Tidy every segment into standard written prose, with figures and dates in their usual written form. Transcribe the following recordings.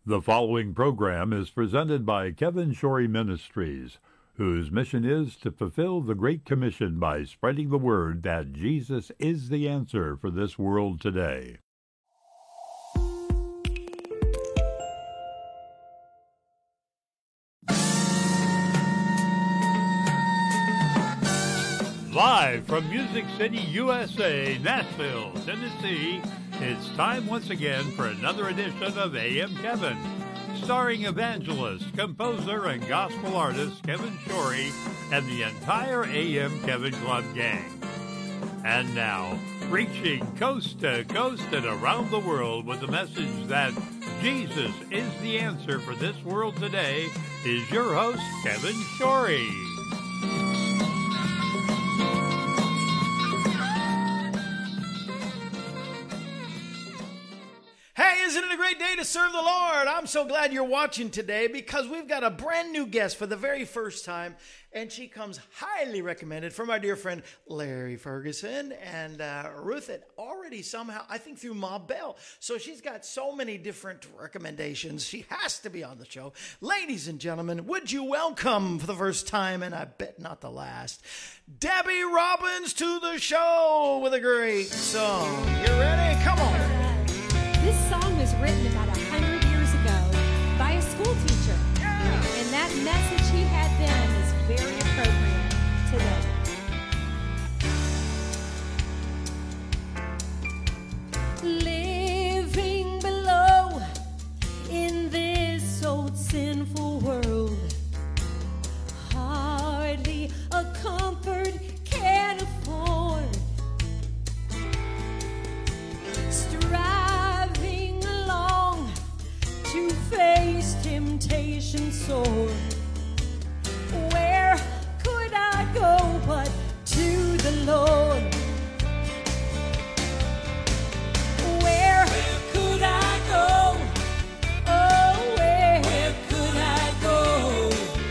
The following program is presented by Kevin Shorey Ministries, whose mission is to fulfill the Great Commission by spreading the word that Jesus is the answer for this world today. Live from Music City, USA, Nashville, Tennessee, it's time once again for another edition of AM Kevin, starring evangelist, composer, and gospel artist Kevin Shorey and the entire AM Kevin Club gang. And now, reaching coast to coast and around the world with the message that Jesus is the answer for this world today, is your host, Kevin Shorey. Isn't it a great day to serve the Lord? I'm so glad you're watching today because we've got a brand new guest for the very first time, and she comes highly recommended from our dear friend Larry Ferguson, and Ruth had already somehow, I think through Ma Bell. So she's got so many different recommendations. She has to be on the show. Ladies and gentlemen, would you welcome for the first time, and I bet not the last, Debbie Robbins to the show with a great song. You ready? Come on. This song was written about 100 years ago by a school teacher. Yeah. And that message he had then is very appropriate today. Living below in this old sinful world, hardly a comfort can afford. To face temptation sore. Where could I go but to the Lord? Where could I go? Oh, where could I go?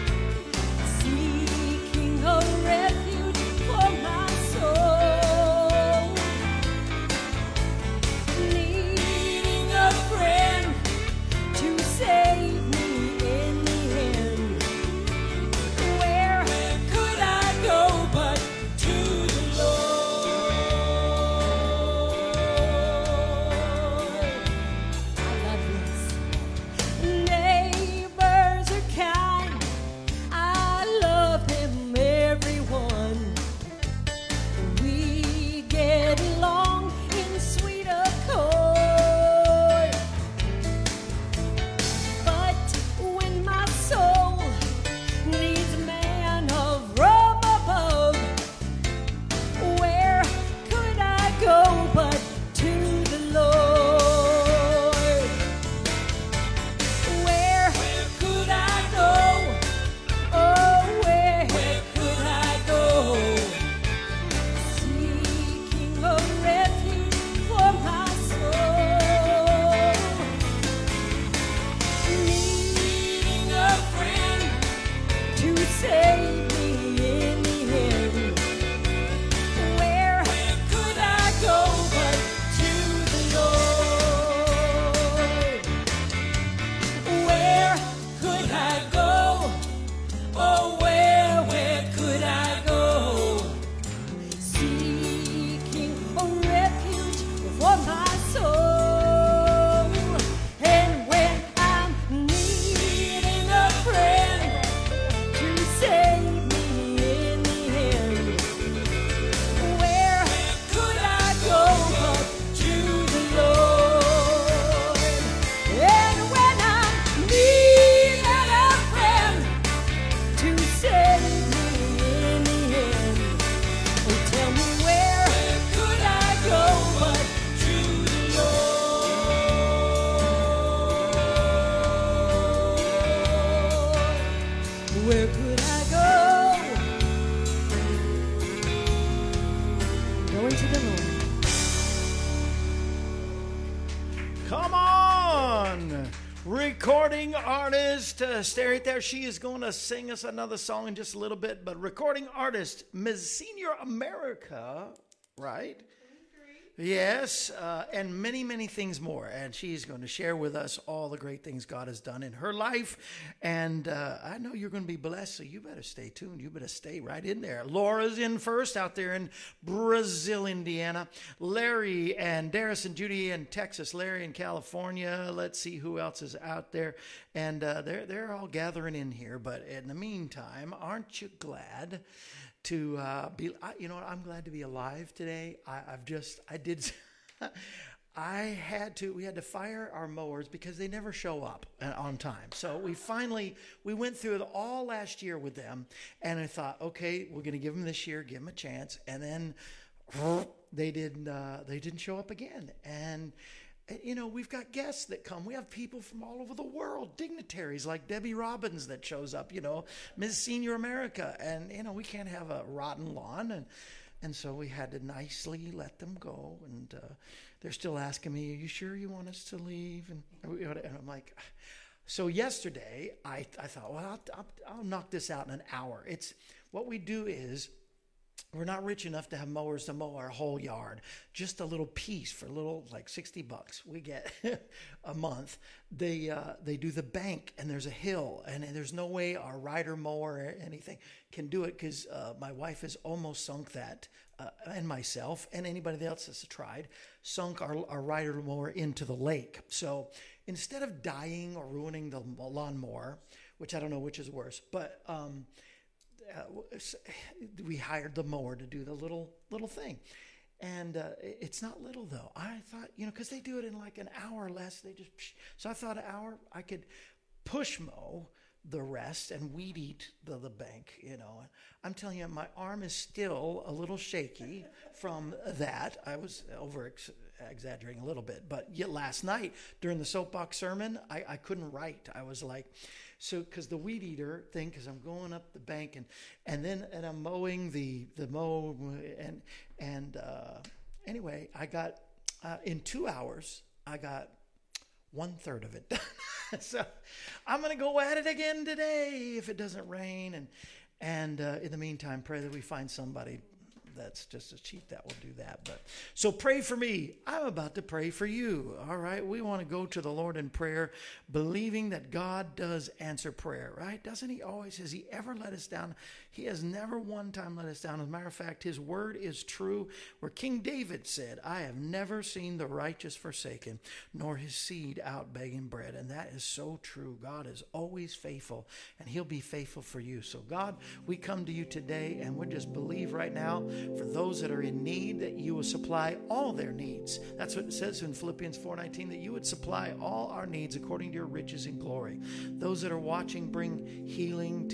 Seeking a refuge for my soul, needing a friend to save me in the end. Where could I go but to the Lord? I love this. Neighbors are kind, I love them, everyone. We get along in sweet accord. But when my soul needs a man of from above, where could I go but to the Lord? Where could I go? Oh, where could I go? Seeking a refuge for my soul, needing a friend to save me in the end. Where could I go but to the Lord? Where could I go? Oh, where could I go? Seeking a refuge for my soul. And when I'm needing a friend to save me in the end, where could I go but to the Lord? And when I'm needing a friend to save me in the end, oh, tell me where could I go but to the Lord? Where could I go? Going to the Lord. Come on! Recording artist, stay right there. She is going to sing us another song in just a little bit. But recording artist, Miss Senior America, right? Yes, and many, many things more. And she's going to share with us all the great things God has done in her life. And I know you're going to be blessed, so you better stay tuned. You better stay right in there. Laura's in first out there in Brazil, Indiana. Larry and Darius and Judy in Texas. Larry in California. Let's see who else is out there. And they're all gathering in here. But in the meantime, aren't you glad to be, I'm glad to be alive today. We had to fire our mowers because they never show up on time. So we went through it all last year with them, and I thought, okay, we're going to give them this year, give them a chance. And then they didn't show up again. And we've got guests that come. We have people from all over the world, dignitaries like Debbie Robbins that shows up, Ms. Senior America. And, we can't have a rotten lawn. And so we had to nicely let them go. And they're still asking me, are you sure you want us to leave? And I'm like, so yesterday I thought, well, I'll knock this out in an hour. What we do is, we're not rich enough to have mowers to mow our whole yard. Just a little piece for like $60 we get a month. They do the bank, and there's a hill, and there's no way our rider mower or anything can do it because my wife has almost sunk that, and myself and anybody else that's tried, sunk our rider mower into the lake. So instead of dying or ruining the lawnmower, which I don't know which is worse, but we hired the mower to do the little thing. And it's not little, though. I thought, because they do it in like an hour or less. So I thought an hour I could push mow the rest and weed eat the bank, I'm telling you, my arm is still a little shaky from that. I was exaggerating a little bit, but yet last night during the soapbox sermon, I couldn't write. I was like, because the weed eater thing, because I'm going up the bank and I'm mowing the mow and anyway, I got in 2 hours I got 1/3 of it done. So I'm going to go at it again today if it doesn't rain. And in the meantime, pray that we find somebody that's just as cheap that will do that. But so pray for me. I'm about to pray for you. All right. We want to go to the Lord in prayer, believing that God does answer prayer, right? Doesn't he always? Has he ever let us down? He has never one time let us down. As a matter of fact, his word is true, where King David said, I have never seen the righteous forsaken, nor his seed out begging bread. And that is so true. God is always faithful, and he'll be faithful for you. So God, we come to you today, and we just believe right now for those that are in need, that you will supply all their needs. That's what it says in Philippians 4:19, that you would supply all our needs according to your riches and glory. Those that are watching, bring healing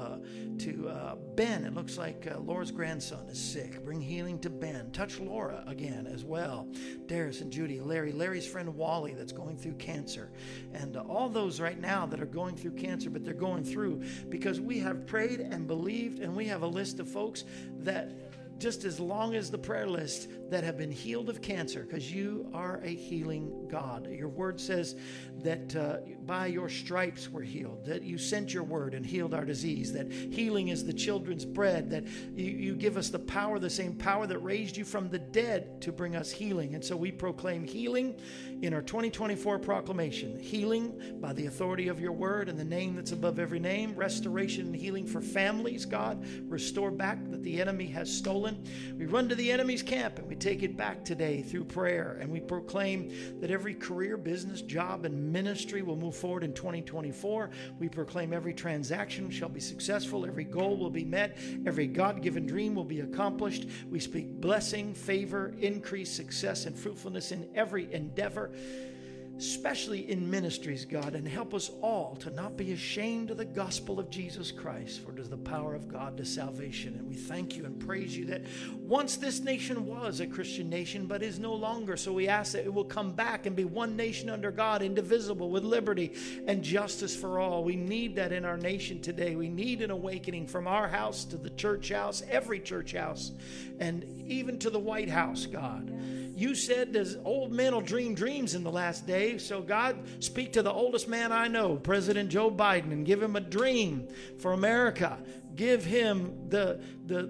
to Ben. It looks like Laura's grandson is sick. Bring healing to Ben. Touch Laura again as well. Darius and Judy, Larry's friend Wally that's going through cancer. And all those right now that are going through cancer, but they're going through because we have prayed and believed, and we have a list of folks that just as long as the prayer list that have been healed of cancer, because you are a healing God. Your word says that by your stripes we're healed, that you sent your word and healed our disease, that healing is the children's bread, that you give us the power, the same power that raised you from the dead to bring us healing. And so we proclaim healing in our 2024 proclamation, healing by the authority of your word and the name that's above every name, restoration and healing for families, God, restore back that the enemy has stolen. We run to the enemy's camp and we take it back today through prayer, and we proclaim that every career, business, job, and ministry will move forward in 2024. We proclaim every transaction shall be successful, every goal will be met, every God-given dream will be accomplished. We speak blessing, favor, increase, success, and fruitfulness in every endeavor, especially in ministries, God, and help us all to not be ashamed of the gospel of Jesus Christ, for it is the power of God to salvation. And we thank you and praise you that once this nation was a Christian nation, but is no longer. So we ask that it will come back and be one nation under God, indivisible, with liberty and justice for all. We need that in our nation today. We need an awakening from our house to the church house, every church house, and even to the White House, God. You said this old men will dream dreams in the last day. So God, speak to the oldest man I know, President Joe Biden, and give him a dream for America. Give him the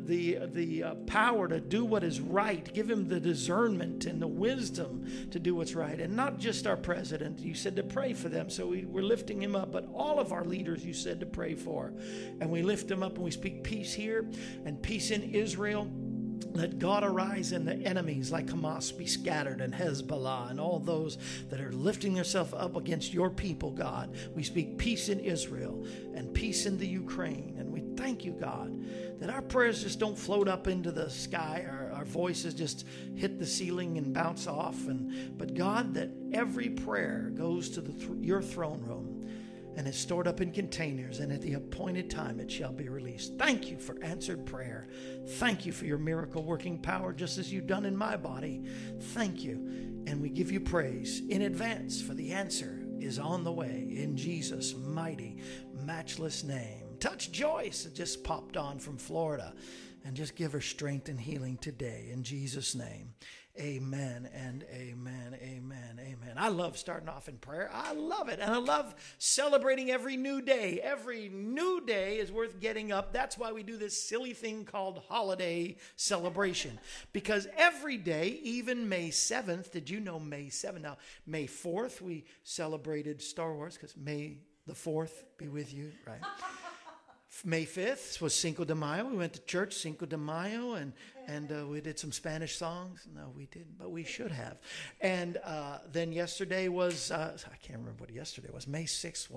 power to do what is right. Give him the discernment and the wisdom to do what's right. And not just our president. You said to pray for them, so we're lifting him up. But all of our leaders you said to pray for. And we lift them up and we speak peace here and peace in Israel. Let God arise and the enemies like Hamas be scattered, and Hezbollah and all those that are lifting themselves up against your people, God. We speak peace in Israel and peace in the Ukraine. And we thank you, God, that our prayers just don't float up into the sky. Our voices just hit the ceiling and bounce off. But God, that every prayer goes to your throne room and is stored up in containers, and at the appointed time it shall be released. Thank you for answered prayer. Thank you for your miracle working power, just as you've done in my body. Thank you, and we give you praise in advance, for the answer is on the way in Jesus' mighty, matchless name. Touch Joyce, that just popped on from Florida, and just give her strength and healing today in Jesus' name. Amen and amen, amen, amen. I love starting off in prayer. I love it. And I love celebrating every new day. Every new day is worth getting up. That's why we do this silly thing called holiday celebration. Because every day, even May 7th, did you know May 7th? Now, May 4th, we celebrated Star Wars, because May the 4th be with you, right? May 5th was Cinco de Mayo. We went to church Cinco de Mayo, and we did some Spanish songs. No, we didn't, but we should have. And then yesterday was, I can't remember what yesterday was. May 6th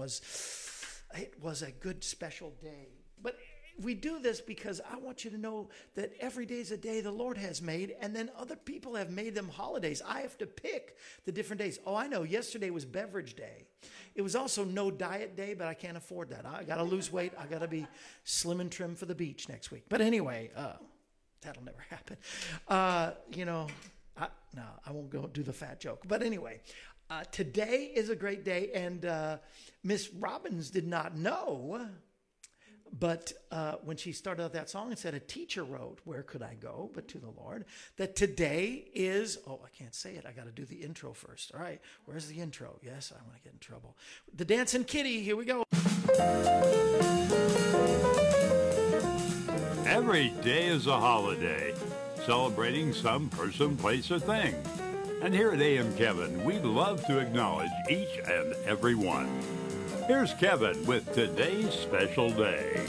was a good special day. But we do this because I want you to know that every day is a day the Lord has made, and then other people have made them holidays. I have to pick the different days. Oh, I know. Yesterday was beverage day. It was also no diet day, but I can't afford that. I got to lose weight. I got to be slim and trim for the beach next week. But anyway, that'll never happen. I won't go do the fat joke. But anyway, today is a great day, and Miss Robbins did not know. But when she started out that song, it said, a teacher wrote, where could I go but to the Lord? That today is, I can't say it. I got to do the intro first. All right. Where's the intro? Yes, I want to get in trouble. The Dancing Kitty. Here we go. Every day is a holiday, celebrating some person, place, or thing. And here at AM Kevin, we love to acknowledge each and every one. Here's Kevin with today's special day.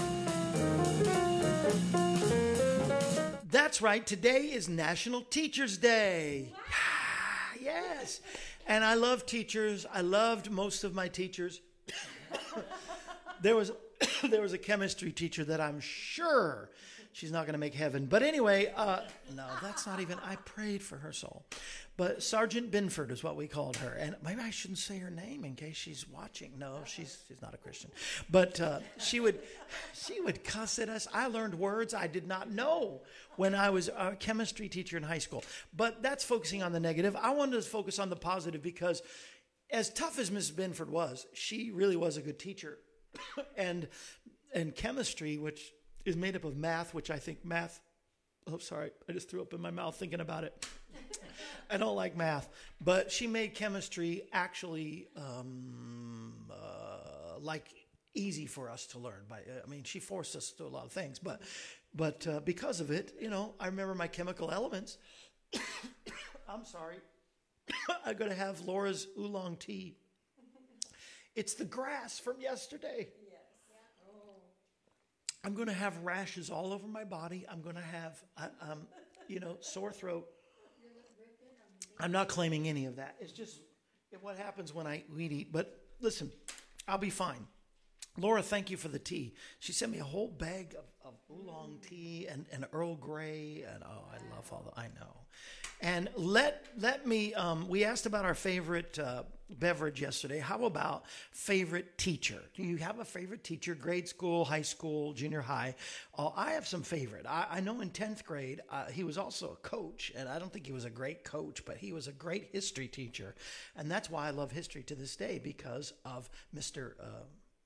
That's right. Today is National Teachers Day. Yes. And I love teachers. I loved most of my teachers. There was a chemistry teacher that I'm sure she's not going to make heaven. But anyway, no, that's not even, I prayed for her soul. But Sergeant Binford is what we called her. And maybe I shouldn't say her name in case she's watching. No, she's not a Christian. But she would cuss at us. I learned words I did not know when I was a chemistry teacher in high school. But that's focusing on the negative. I wanted to focus on the positive because as tough as Mrs. Binford was, she really was a good teacher. and chemistry, which is made up of math, which I think math, I just threw up in my mouth thinking about it. I don't like math, but she made chemistry actually easy for us to learn. She forced us to do a lot of things, but because of it, I remember my chemical elements. I'm sorry. I'm going to have Laura's oolong tea. It's the grass from yesterday. Yes. Oh. I'm going to have rashes all over my body. I'm going to have, sore throat. I'm not claiming any of that. It's just what happens when we eat. But listen, I'll be fine. Laura, thank you for the tea. She sent me a whole bag of oolong tea and Earl Grey. And I love all that. I know. And let me, we asked about our favorite beverage yesterday. How about favorite teacher? Do you have a favorite teacher? Grade school, high school, junior high? I have some favorite. I know in 10th grade, he was also a coach, and I don't think he was a great coach, but he was a great history teacher. And that's why I love history to this day, because of Mr.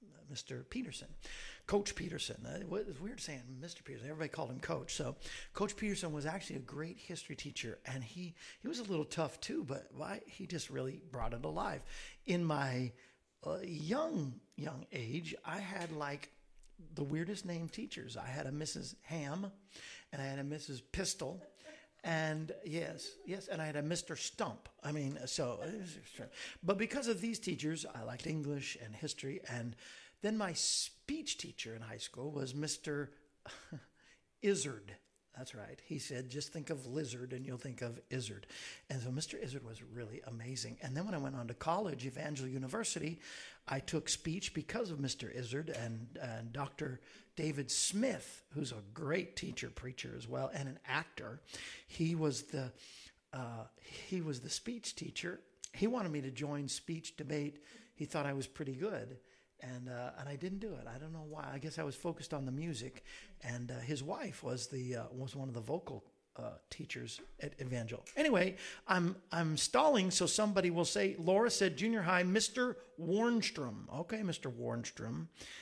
Mr. Peterson, Coach Peterson. It's weird saying Mr. Peterson. Everybody called him Coach. So Coach Peterson was actually a great history teacher, and he was a little tough too, but he just really brought it alive. In my young age, I had like the weirdest named teachers. I had a Mrs. Ham, and I had a Mrs. Pistol, and yes, and I had a Mr. Stump. I mean, but because of these teachers, I liked English and history, and then my speech teacher in high school was Mr. Izzard. That's right. He said, just think of lizard and you'll think of Izzard. And so Mr. Izzard was really amazing. And then when I went on to college, Evangel University, I took speech because of Mr. Izzard and Dr. David Smith, who's a great teacher, preacher as well, and an actor. He was the speech teacher. He wanted me to join speech debate. He thought I was pretty good. And I didn't do it. I don't know why. I guess I was focused on the music, and his wife was one of the vocal teachers at Evangel. Anyway, I'm stalling so somebody will say. Laura said junior high, Mr. Warnstrom. Okay, Mr. Warnstrom.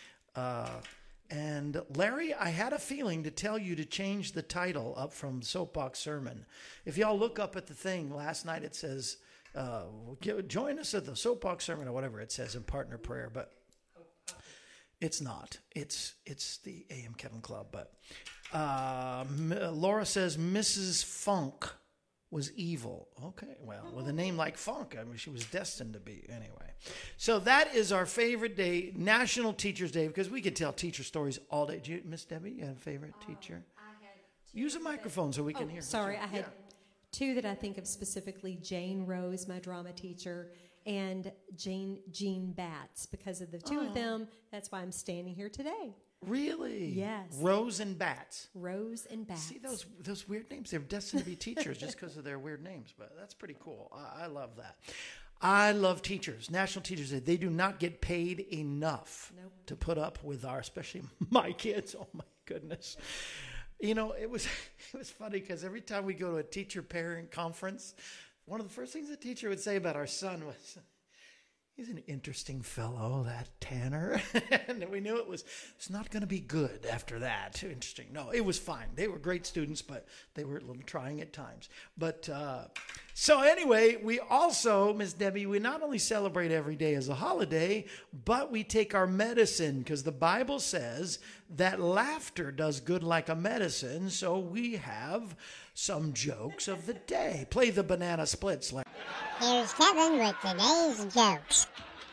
And Larry, I had a feeling to tell you to change the title up from Soapbox Sermon. If y'all look up at the thing last night, it says join us at the Soapbox Sermon or whatever it says in partner prayer, but. It's not. It's the AM Kevin Club. But Laura says Mrs. Funk was evil. Okay, well, with a name like Funk, I mean, she was destined to be. Anyway, so that is our favorite day, National Teachers Day, because we could tell teacher stories all day. Miss Debbie, you have a favorite teacher? I had Use a microphone so we can hear. Sorry, I had two that I think of specifically. Jane Rose, my drama teacher, and Jean Batts. Because of the two of them, that's why I'm standing here today. Really? Yes. Rose and Batts. Rose and Batts. See those weird names? They're destined to be teachers just because of their weird names. But that's pretty cool. I love that. I love teachers. National Teachers Day. They do not get paid enough to put up with especially my kids. Oh my goodness. You know, it was funny because every time we go to a teacher parent conference, one of the first things the teacher would say about our son was, he's an interesting fellow, that Tanner. And we knew it's not going to be good after that. Interesting. No, it was fine. They were great students, but they were a little trying at times. But so anyway, we also, Miss Debbie, we not only celebrate every day as a holiday, but we take our medicine because the Bible says that laughter does good like a medicine. So we have some jokes of the day. Play the banana splits. Here's Kevin with today's jokes.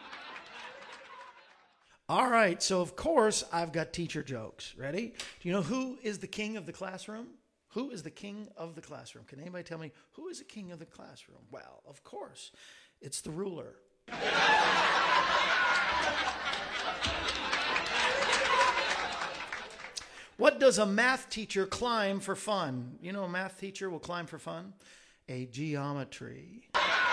All right, so of course I've got teacher jokes. Ready? Do you know who is the king of the classroom? Who is the king of the classroom? Can anybody tell me who is the king of the classroom? Well, of course, it's the ruler. What does a math teacher climb for fun? You know a math teacher will climb for fun? A geometry.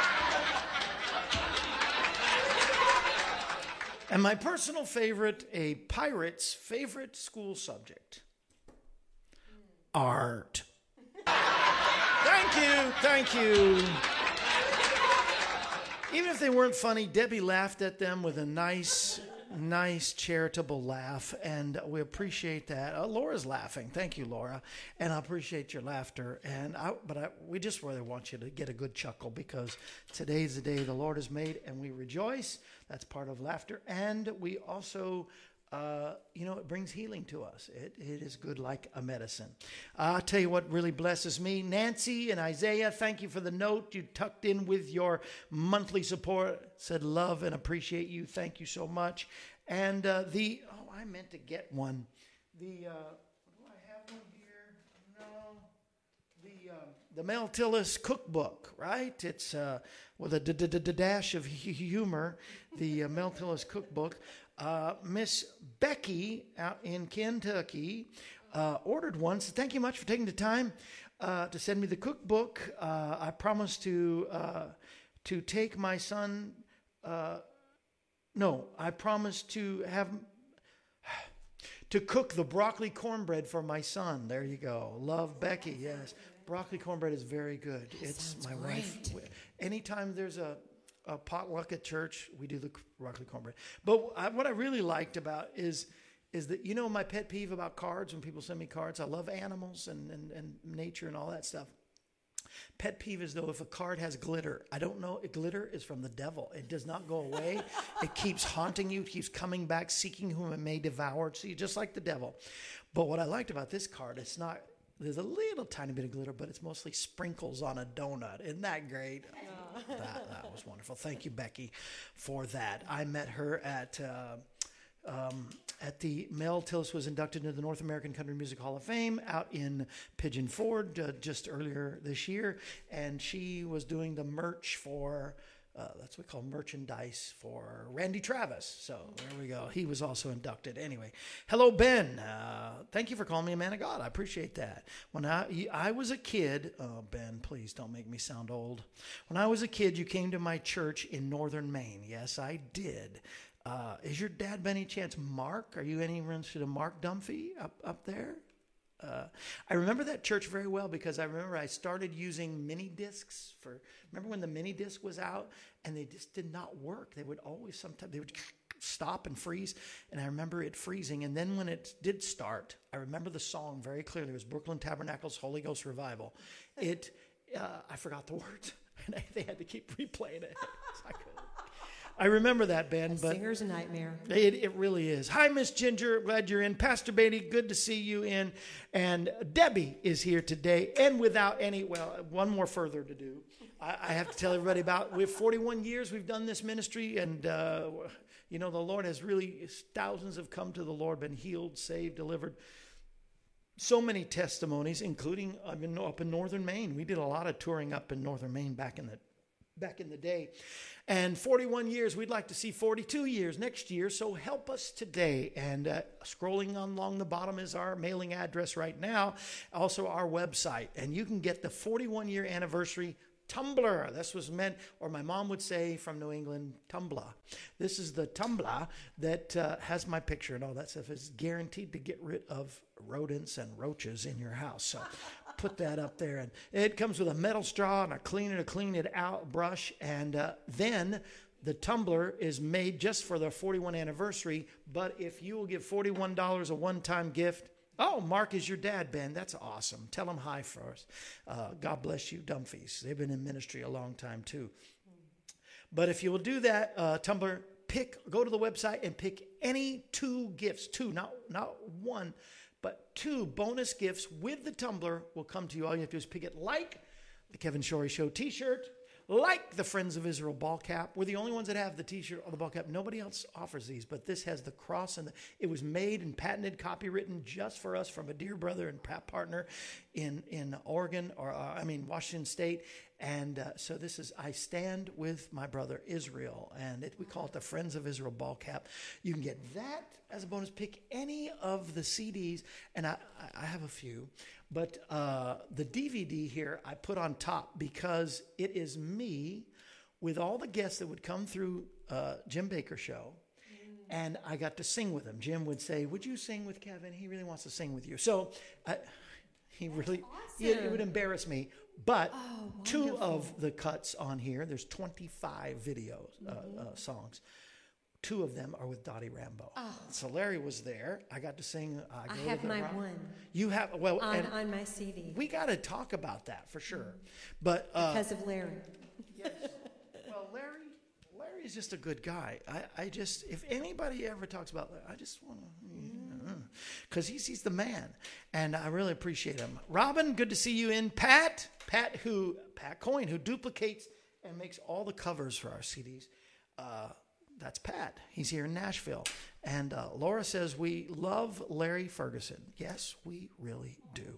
And my personal favorite, a pirate's favorite school subject. Art. Thank you. Even if they weren't funny, Debbie laughed at them with a nice charitable laugh, and we appreciate that. Laura's laughing. Thank you, Laura, and I appreciate your laughter. We just really want you to get a good chuckle because today's the day the Lord has made, and we rejoice. That's part of laughter, and we also, it brings healing to us. It is good like a medicine. I'll tell you what really blesses me. Nancy and Isaiah, thank you for the note you tucked in with your monthly support. Said love and appreciate you. Thank you so much. And I meant to get one. Do I have one here? No. The Mel Tillis cookbook, right? It's with a dash of humor. The Mel Tillis cookbook. Miss Becky out in Kentucky ordered one. So thank you much for taking the time to send me the cookbook. I promise to take my son. I promise to cook the broccoli cornbread for my son. There you go. Love, Becky. Yes, broccoli cornbread is very good. It's my wife. Anytime there's potluck at church. We do the broccoli cornbread. But what I really liked about is that, you know, my pet peeve about cards, when people send me cards, I love animals and nature and all that stuff. Pet peeve is, though, if a card has glitter. I don't know. Glitter is from the devil. It does not go away. It keeps haunting you. It keeps coming back, seeking whom it may devour. So you're just like the devil. But what I liked about this card, there's a little tiny bit of glitter, but it's mostly sprinkles on a donut. Isn't that great? That was wonderful. Thank you, Becky, for that. I met her at the Mel Tillis was inducted into the North American Country Music Hall of Fame out in Pigeon Forge just earlier this year, and she was doing the merch for that's what we call merchandise for Randy Travis. So there we go. He was also inducted. Anyway, hello, Ben. Thank you for calling me a man of God. I appreciate that. When I was a kid, oh, Ben, please don't make me sound old. When I was a kid, you came to my church in northern Maine. Yes, I did. Is your dad by any chance Mark? Are you any relation to Mark Dunphy up there? I remember that church very well because I remember I started using mini discs remember when the mini disc was out and they just did not work. They would sometimes stop and freeze, and I remember it freezing. And then when it did start, I remember the song very clearly. It was Brooklyn Tabernacle's Holy Ghost Revival. I forgot the words, and they had to keep replaying it. I remember that, Ben. But singer's nightmare. It really is. Hi, Miss Ginger. Glad you're in. Pastor Beatty, good to see you in. And Debbie is here today. And without one more further to do. I have to tell everybody we have 41 years we've done this ministry. And, you know, the Lord has really, thousands have come to the Lord, been healed, saved, delivered. So many testimonies, including up in northern Maine. We did a lot of touring up in northern Maine back in the day. And 41 years, we'd like to see 42 years next year, so help us today. And scrolling along the bottom is our mailing address right now, also our website. And you can get the 41-year anniversary tumbler. This was meant, or my mom would say from New England, tumbler. This is the tumbler that has my picture and all that stuff. It's guaranteed to get rid of rodents and roaches in your house. So put that up there. And it comes with a metal straw and a clean it out brush. And then the tumbler is made just for the 41 anniversary. But if you will give $41 a one-time gift, oh, Mark is your dad, Ben. That's awesome. Tell him hi for us. God bless you, Dumfies. They've been in ministry a long time, too. But if you will do that, tumbler, go to the website and pick any two gifts, not one, but two bonus gifts with the tumbler will come to you. All you have to do is pick it, like the Kevin Shorey Show t-shirt, like the Friends of Israel ball cap. We're the only ones that have the t-shirt or the ball cap. Nobody else offers these, but this has the cross, and it was made and patented, copywritten just for us from a dear brother and partner in Oregon, Washington State. And so this is, I stand with my brother Israel, and we call it the Friends of Israel ball cap. You can get that as a bonus. Pick any of the CDs, and I have a few. But the DVD here I put on top because it is me with all the guests that would come through Jim Bakker show. And I got to sing with him. Jim would say, would you sing with Kevin? He really wants to sing with you. So it would embarrass me. But two of the cuts on here, there's 25 videos, songs. Two of them are with Dottie Rambo. Oh. So Larry was there. I got to sing. I have my one. You have on my CD. We got to talk about that for sure. But because of Larry. Yes. Well, Larry is just a good guy. I just, if anybody ever talks about Larry, I just want to, because he's the man, and I really appreciate him. Robin, good to see you in. Pat Coyne, who duplicates and makes all the covers for our CDs. That's Pat. He's here in Nashville. And Laura says, we love Larry Ferguson. Yes, we really do.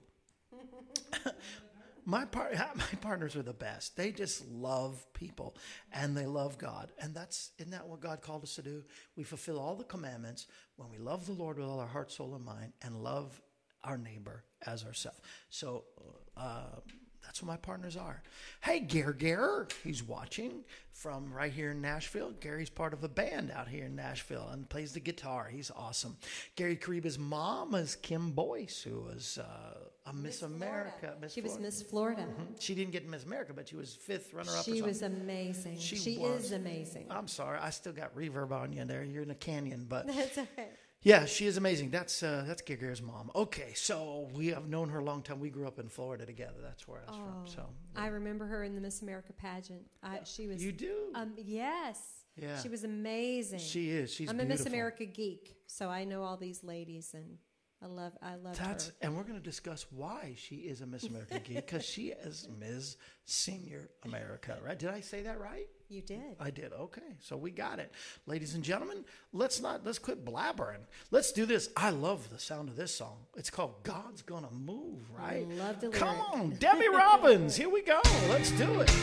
My partners are the best. They just love people, and they love God. And isn't that what God called us to do? We fulfill all the commandments when we love the Lord with all our heart, soul, and mind, and love our neighbor as ourselves. So That's what my partners are. Hey, Gare, he's watching from right here in Nashville. Gary's part of a band out here in Nashville and plays the guitar. He's awesome. Gary Kariba's mom is Kim Boyce, who was a Miss America. She was Miss Florida. She didn't get Miss America, but she was 5th runner-up. She was amazing. She is amazing. I'm sorry. I still got reverb on you there. You're in a canyon, but... That's okay. Yeah, she is amazing. That's Gary's mom. Okay, so we have known her a long time. We grew up in Florida together. That's where I was from. So I remember her in the Miss America pageant. She was. You do? Yes. Yeah. She was amazing. She is. She's I'm beautiful. a Miss America geek, so I know all these ladies, and I love her. And we're going to discuss why she is a Miss America geek, because she is Ms. Senior America, right? Did I say that right? You did. I did. Okay. So we got it. Ladies and gentlemen, let's quit blabbering. Let's do this. I love the sound of this song. It's called God's Gonna Move, right? I love the lyric. Come on, Debbie Robbins. Here we go. Let's do it.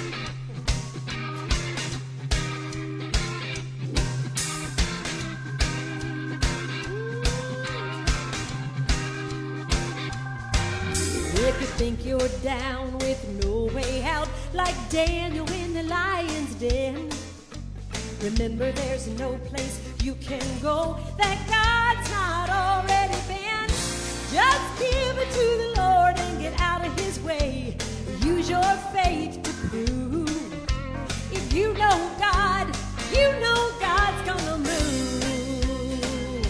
If you think you're down with no way out, like Daniel in the lion's den, remember there's no place you can go that God's not already been. Just give it to the Lord and get out of his way. Use your faith to prove. If you know God, you know God's gonna move.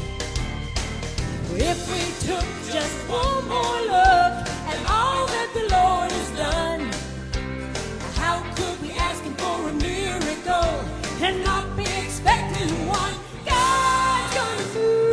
If we took just one more look at all that the Lord has done, how could we ask him for a miracle and not be expecting one? God's gonna move.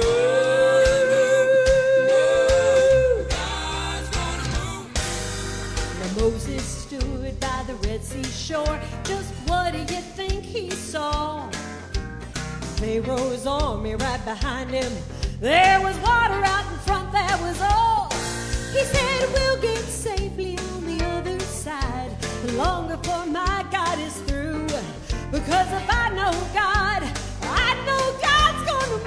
God's gonna move. Now Moses stood by the Red Sea shore. Just what do you think he saw? Pharaoh's army right behind him. There was water out in front, that was all. He said, we'll get safely on the other side long before my God is through. Because if I know God, I know God's gonna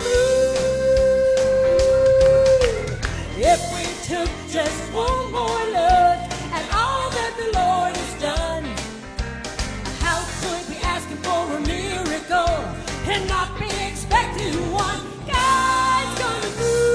move. If we took just one more look at all that the Lord has done, how could we ask him for a miracle and not be expecting one? God's gonna move.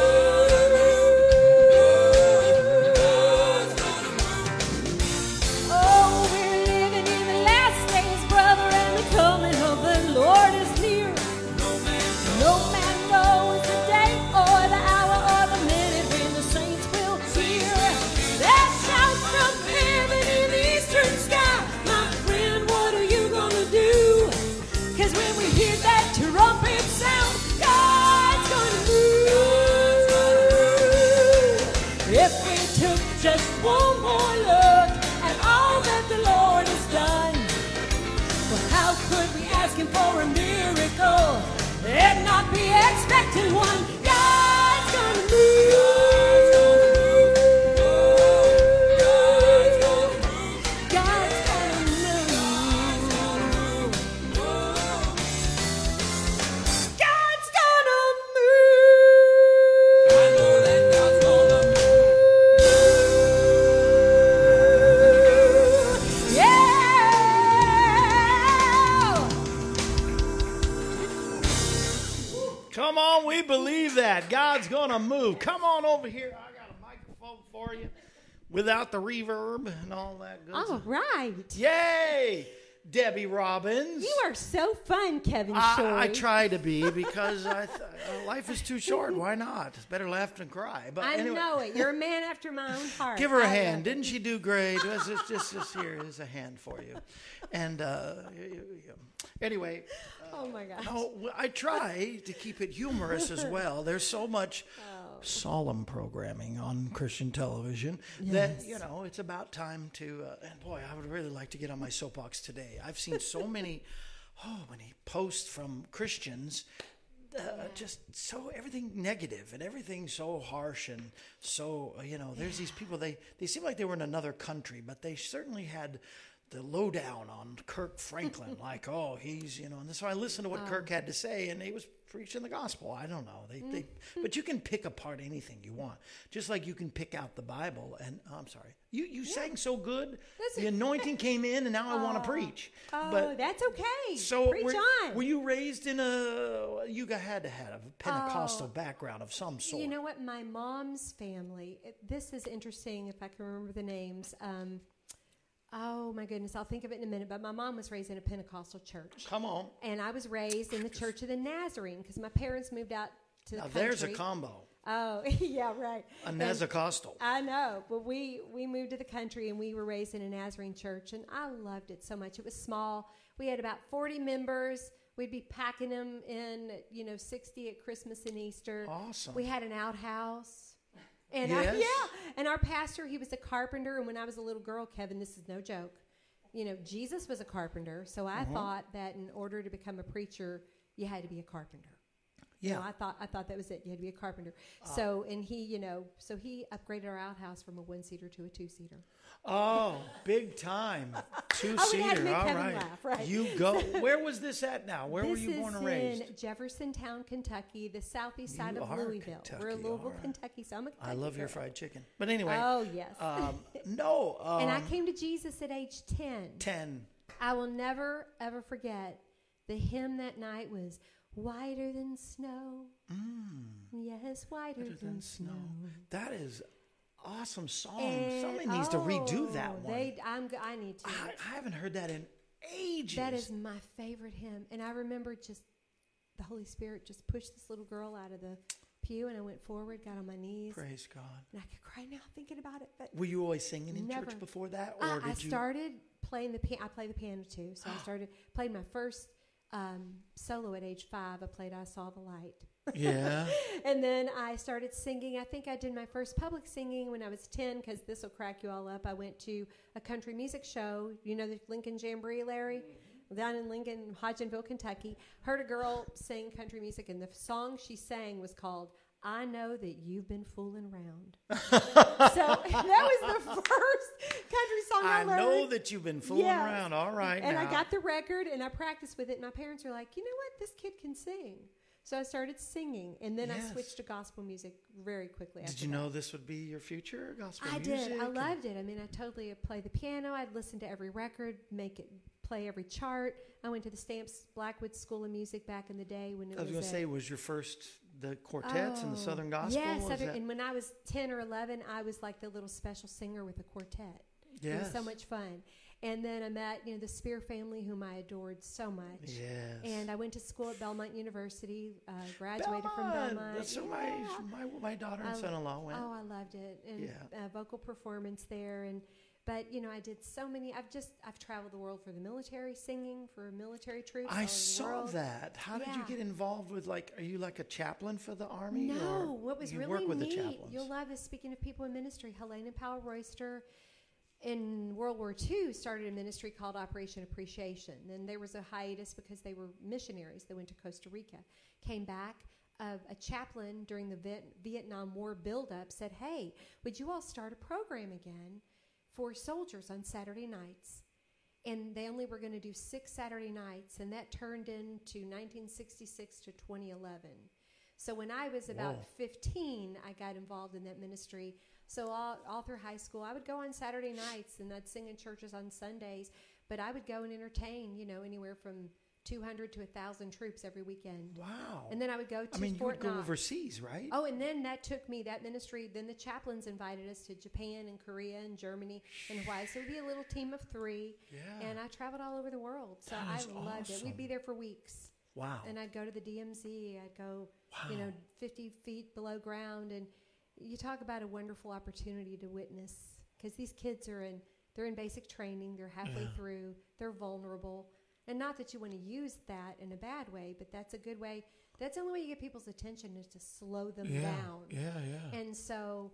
Oh, we're living in the last days, brother, and the coming of the Lord is near. No man knows the day or the hour or the minute when the saints will hear that shout from heaven in the eastern sky. My friend, what are you gonna do? 'Cause when we hear that trumpet sound, God's gonna move. If we took just one more look at all that the Lord has done, well, how could we ask him for a miracle and not be expecting one? God's gonna move. God's gonna move. God's gonna move. I know that God's gonna move. Yeah. Come on, we believe that. God's going to move. Come on over here. I got a microphone for you without the reverb and all that good All stuff. right. Yay! Debbie Robbins. You are so fun, Kevin Shorey. I try to be because life is too short. Why not? It's better laugh than cry. But I anyway, know it. You're a man after my own heart. give her a I hand. love Didn't she do great? Just here is a hand for you. And anyway. it. Oh my gosh. No, I try to keep it humorous as well. There's so much solemn programming on Christian television that, it's about time to, and boy, I would really like to get on my soapbox today. I've seen so many posts from Christians, just so everything negative and everything so harsh and so, there's these people, they seem like they were in another country, but they certainly had the lowdown on Kirk Franklin, like, oh, he's, and so I listened to what Kirk had to say, and he was preaching the gospel. I don't know. But you can pick apart anything you want, just like you can pick out the Bible. And I'm sorry, you sang so good. The anointing came in, and now I want to preach. Oh, but that's okay. So preach on. Were you raised in you had to have a Pentecostal background of some sort? You know what? My mom's family, this is interesting if I can remember the names. Oh, my goodness. I'll think of it in a minute. But my mom was raised in a Pentecostal church. Come on. And I was raised in the Church of the Nazarene because my parents moved out to the country. There's a combo. Oh, yeah, right. A Nazarene. I know. But we moved to the country, and we were raised in a Nazarene church. And I loved it so much. It was small. We had about 40 members. We'd be packing them in, 60 at Christmas and Easter. Awesome. We had an outhouse. And yes. And our pastor, he was a carpenter. And when I was a little girl, Kevin, this is no joke. Jesus was a carpenter. So I thought that in order to become a preacher, you had to be a carpenter. Yeah. I thought that was it. You had to be a carpenter. So, and he, so he upgraded our outhouse from a 1-seater to a 2-seater. Oh, big time. 2-seater. Had to make All Kevin right. laugh, right. You go. Where was this at now? Where were you born and raised? This is in Jeffersontown, Kentucky, the southeast side of are Louisville. Kentucky, We're in Louisville, all right. Kentucky, so I'm a Kentucky I love your girl. fried chicken. But anyway. Oh, yes. No. And I came to Jesus at age 10. 10. I will never, ever forget the hymn that night was whiter than snow. Yes, whiter than snow. That is awesome song. And, Somebody needs to redo that one. I need to. I haven't heard that in ages. That is my favorite hymn. And I remember just the Holy Spirit just pushed this little girl out of the pew, and I went forward, got on my knees. Praise God. And I could cry now thinking about it. But Were you always singing in never. church before that? Or I did you? started playing the piano. I play the piano too. So I played my first solo at age 5. I played I Saw the Light. Yeah. And then I started singing. I think I did my first public singing when I was 10, because this will crack you all up. I went to a country music show. You know the Lincoln Jamboree, Larry? Down in Lincoln, Hodgenville, Kentucky. Heard a girl sing country music, and the song she sang was called I Know That You've Been Fooling Around. So that was the first country song I learned. I know that you've been fooling around. All right. And now. I got the record, and I practiced with it. And my parents were like, you know what? This kid can sing. So I started singing, and then I switched to gospel music very quickly after Did you know this would be your future, gospel I music? did. I loved it. I mean, I totally play the piano. I'd listen to every record, play every chart. I went to the Stamps Blackwood School of Music back in the day when it was. I was going to say, was your first the quartets and the Southern Gospel? Yes, and when I was 10 or 11, I was like the little special singer with a quartet. Yes. It was so much fun. And then I met, the Spear family, whom I adored so much. Yes. And I went to school at Belmont University, graduated from Belmont. That's where my daughter and son-in-law went. Oh, I loved it. And vocal performance there. But I did so many. I've traveled the world for the military, singing for military troops. I saw that. How did you get involved with, are you like a chaplain for the Army? No, what was you really work with neat, the chaplains? you'll love this, speaking of people in ministry, Helena Powell Royster in World War II started a ministry called Operation Appreciation. Then there was a hiatus because they were missionaries. They went to Costa Rica, came back. A chaplain during the Vietnam War buildup said, hey, would you all start a program again for soldiers on Saturday nights? And they only were going to do 6 Saturday nights, and that turned into 1966 to 2011. So when I was about 15, I got involved in that ministry. So all through high school, I would go on Saturday nights, and I'd sing in churches on Sundays. But I would go and entertain, anywhere from 200 to 1,000 troops every weekend. Wow. And then I would go to you Fort would go Knox. overseas, right? Oh, and then that ministry, then the chaplains invited us to Japan and Korea and Germany and Hawaii. So it would be a little team of 3. Yeah. And I traveled all over the world. So I loved it. We'd be there for weeks. Wow. And I'd go to the DMZ. I'd go, 50 feet below ground. And you talk about a wonderful opportunity to witness, because these kids they're in basic training. They're halfway through. They're vulnerable. And not that you want to use that in a bad way, but that's a good way. That's the only way you get people's attention, is to slow them down. Yeah. And so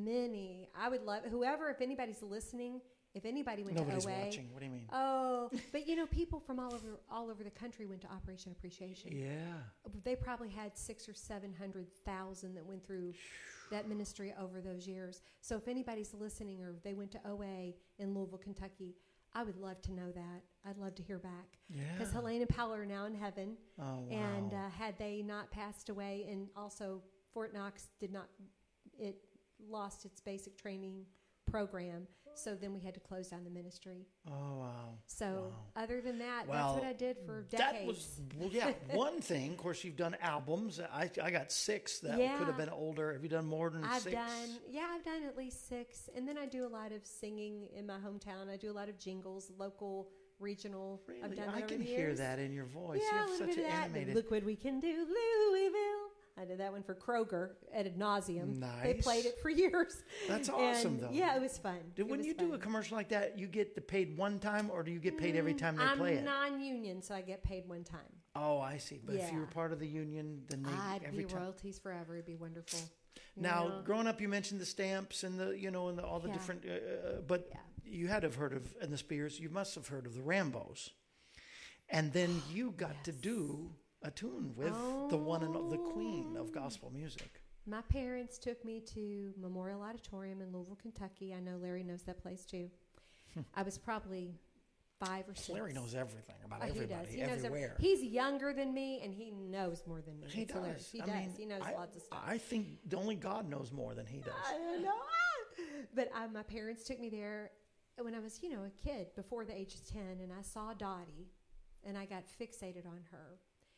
I would love, if anybody's listening, if anybody went Nobody's to OA. watching. What do you mean? Oh, but people from all over the country went to Operation Appreciation. Yeah. They probably had 600,000 or 700,000 that went through that ministry over those years. So if anybody's listening, or they went to OA in Louisville, Kentucky, I would love to know that. I'd love to hear back. Yeah. Because Helene and Paul are now in heaven. Oh, wow. And had they not passed away, and also Fort Knox it lost its basic training program. So then we had to close down the ministry. Oh, wow. So other than that, Well, that's what I did for decades. One thing. Of course, you've done albums. I got 6 that Yeah. could have been older. Have you done more than 6? I've done at least 6. And then I do a lot of singing in my hometown. I do a lot of jingles, local, regional. Really? I've done that I over can the hear years. that in your voice. Yeah, you a have little such bit an of that. animated. Look what we can do, Louisville. I did that one for Kroger ad nauseum. They Nice. played it for years. That's awesome, And, though. Yeah, it was fun. When you do a commercial like that, you get paid one time, or do you get paid every time they I'm play it? non-union, so I get paid one time. Oh, I see. But if you Yeah. were part of the union, then I'd every be time. royalties forever. It'd be wonderful. Now, Yeah. growing up, you mentioned the stamps and all the Yeah. different. But Yeah. you had to have heard of, and the Spears. You must have heard of the Rambos, and then you got to do a tune with the one and the queen of gospel music. My parents took me to Memorial Auditorium in Louisville, Kentucky. I know Larry knows that place too. I was probably 5 or 6. Larry knows everything about Oh, everybody, he does. He knows everywhere. He's younger than me, and he knows more than me. He It's hilarious. does. He I does. mean, He knows lots of stuff. I think only God knows more than he does. I don't know. But my parents took me there when I was, a kid before the age of 10, and I saw Dottie, and I got fixated on her.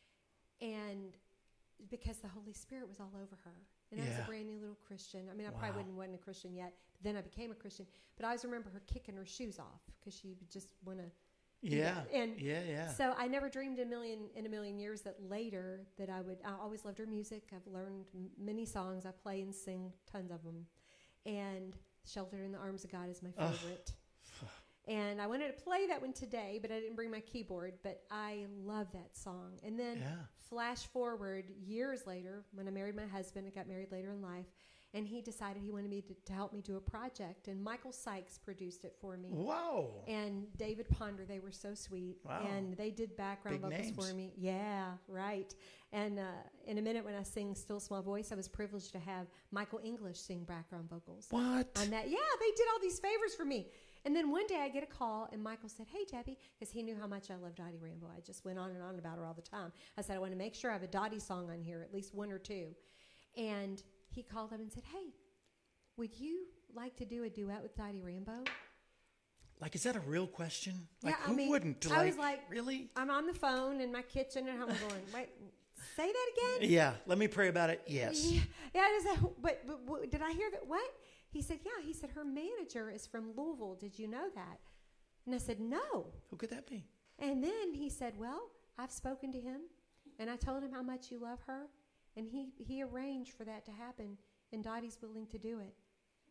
And because the Holy Spirit was all over her. And I was a Yeah. brand new little Christian. I mean, I Wow. probably wasn't a Christian yet. But then I became a Christian. But I always remember her kicking her shoes off because she would just want to. Yeah. And yeah. So I never dreamed in a million years that later that I always loved her music. I've learned many songs. I play and sing tons of them. And Shelter in the Arms of God is my favorite. And I wanted to play that one today, but I didn't bring my keyboard. But I love that song. And then flash forward years later, when I married my husband, I got married later in life, and he decided he wanted me to help me do a project. And Michael Sykes produced it for me. Wow. And David Ponder, they were so sweet. Wow. And they did background Big vocals names. for me. Yeah, right. And in a minute when I sing Still Small Voice, I was privileged to have Michael English sing background vocals. What? On that. Yeah, they did all these favors for me. And then one day I get a call, and Michael said, "Hey, Debbie," because he knew how much I loved Dottie Rambo. I just went on and on about her all the time. I said, "I want to make sure I have a Dottie song on here, at least 1 or 2. And he called up and said, "Hey, would you like to do a duet with Dottie Rambo?" Like, is that a real question? Like, Yeah, I who mean, wouldn't? I was like, really? I'm on the phone in my kitchen at home going, "Wait, say that again?" Yeah. Let me pray about it. Yes. Yeah. But did I hear that? What? He said, "Yeah." He said, "Her manager is from Louisville. Did you know that?" And I said, "No." Who could that be? And then he said, "Well, I've spoken to him, and I told him how much you love her, and he arranged for that to happen, and Dottie's willing to do it."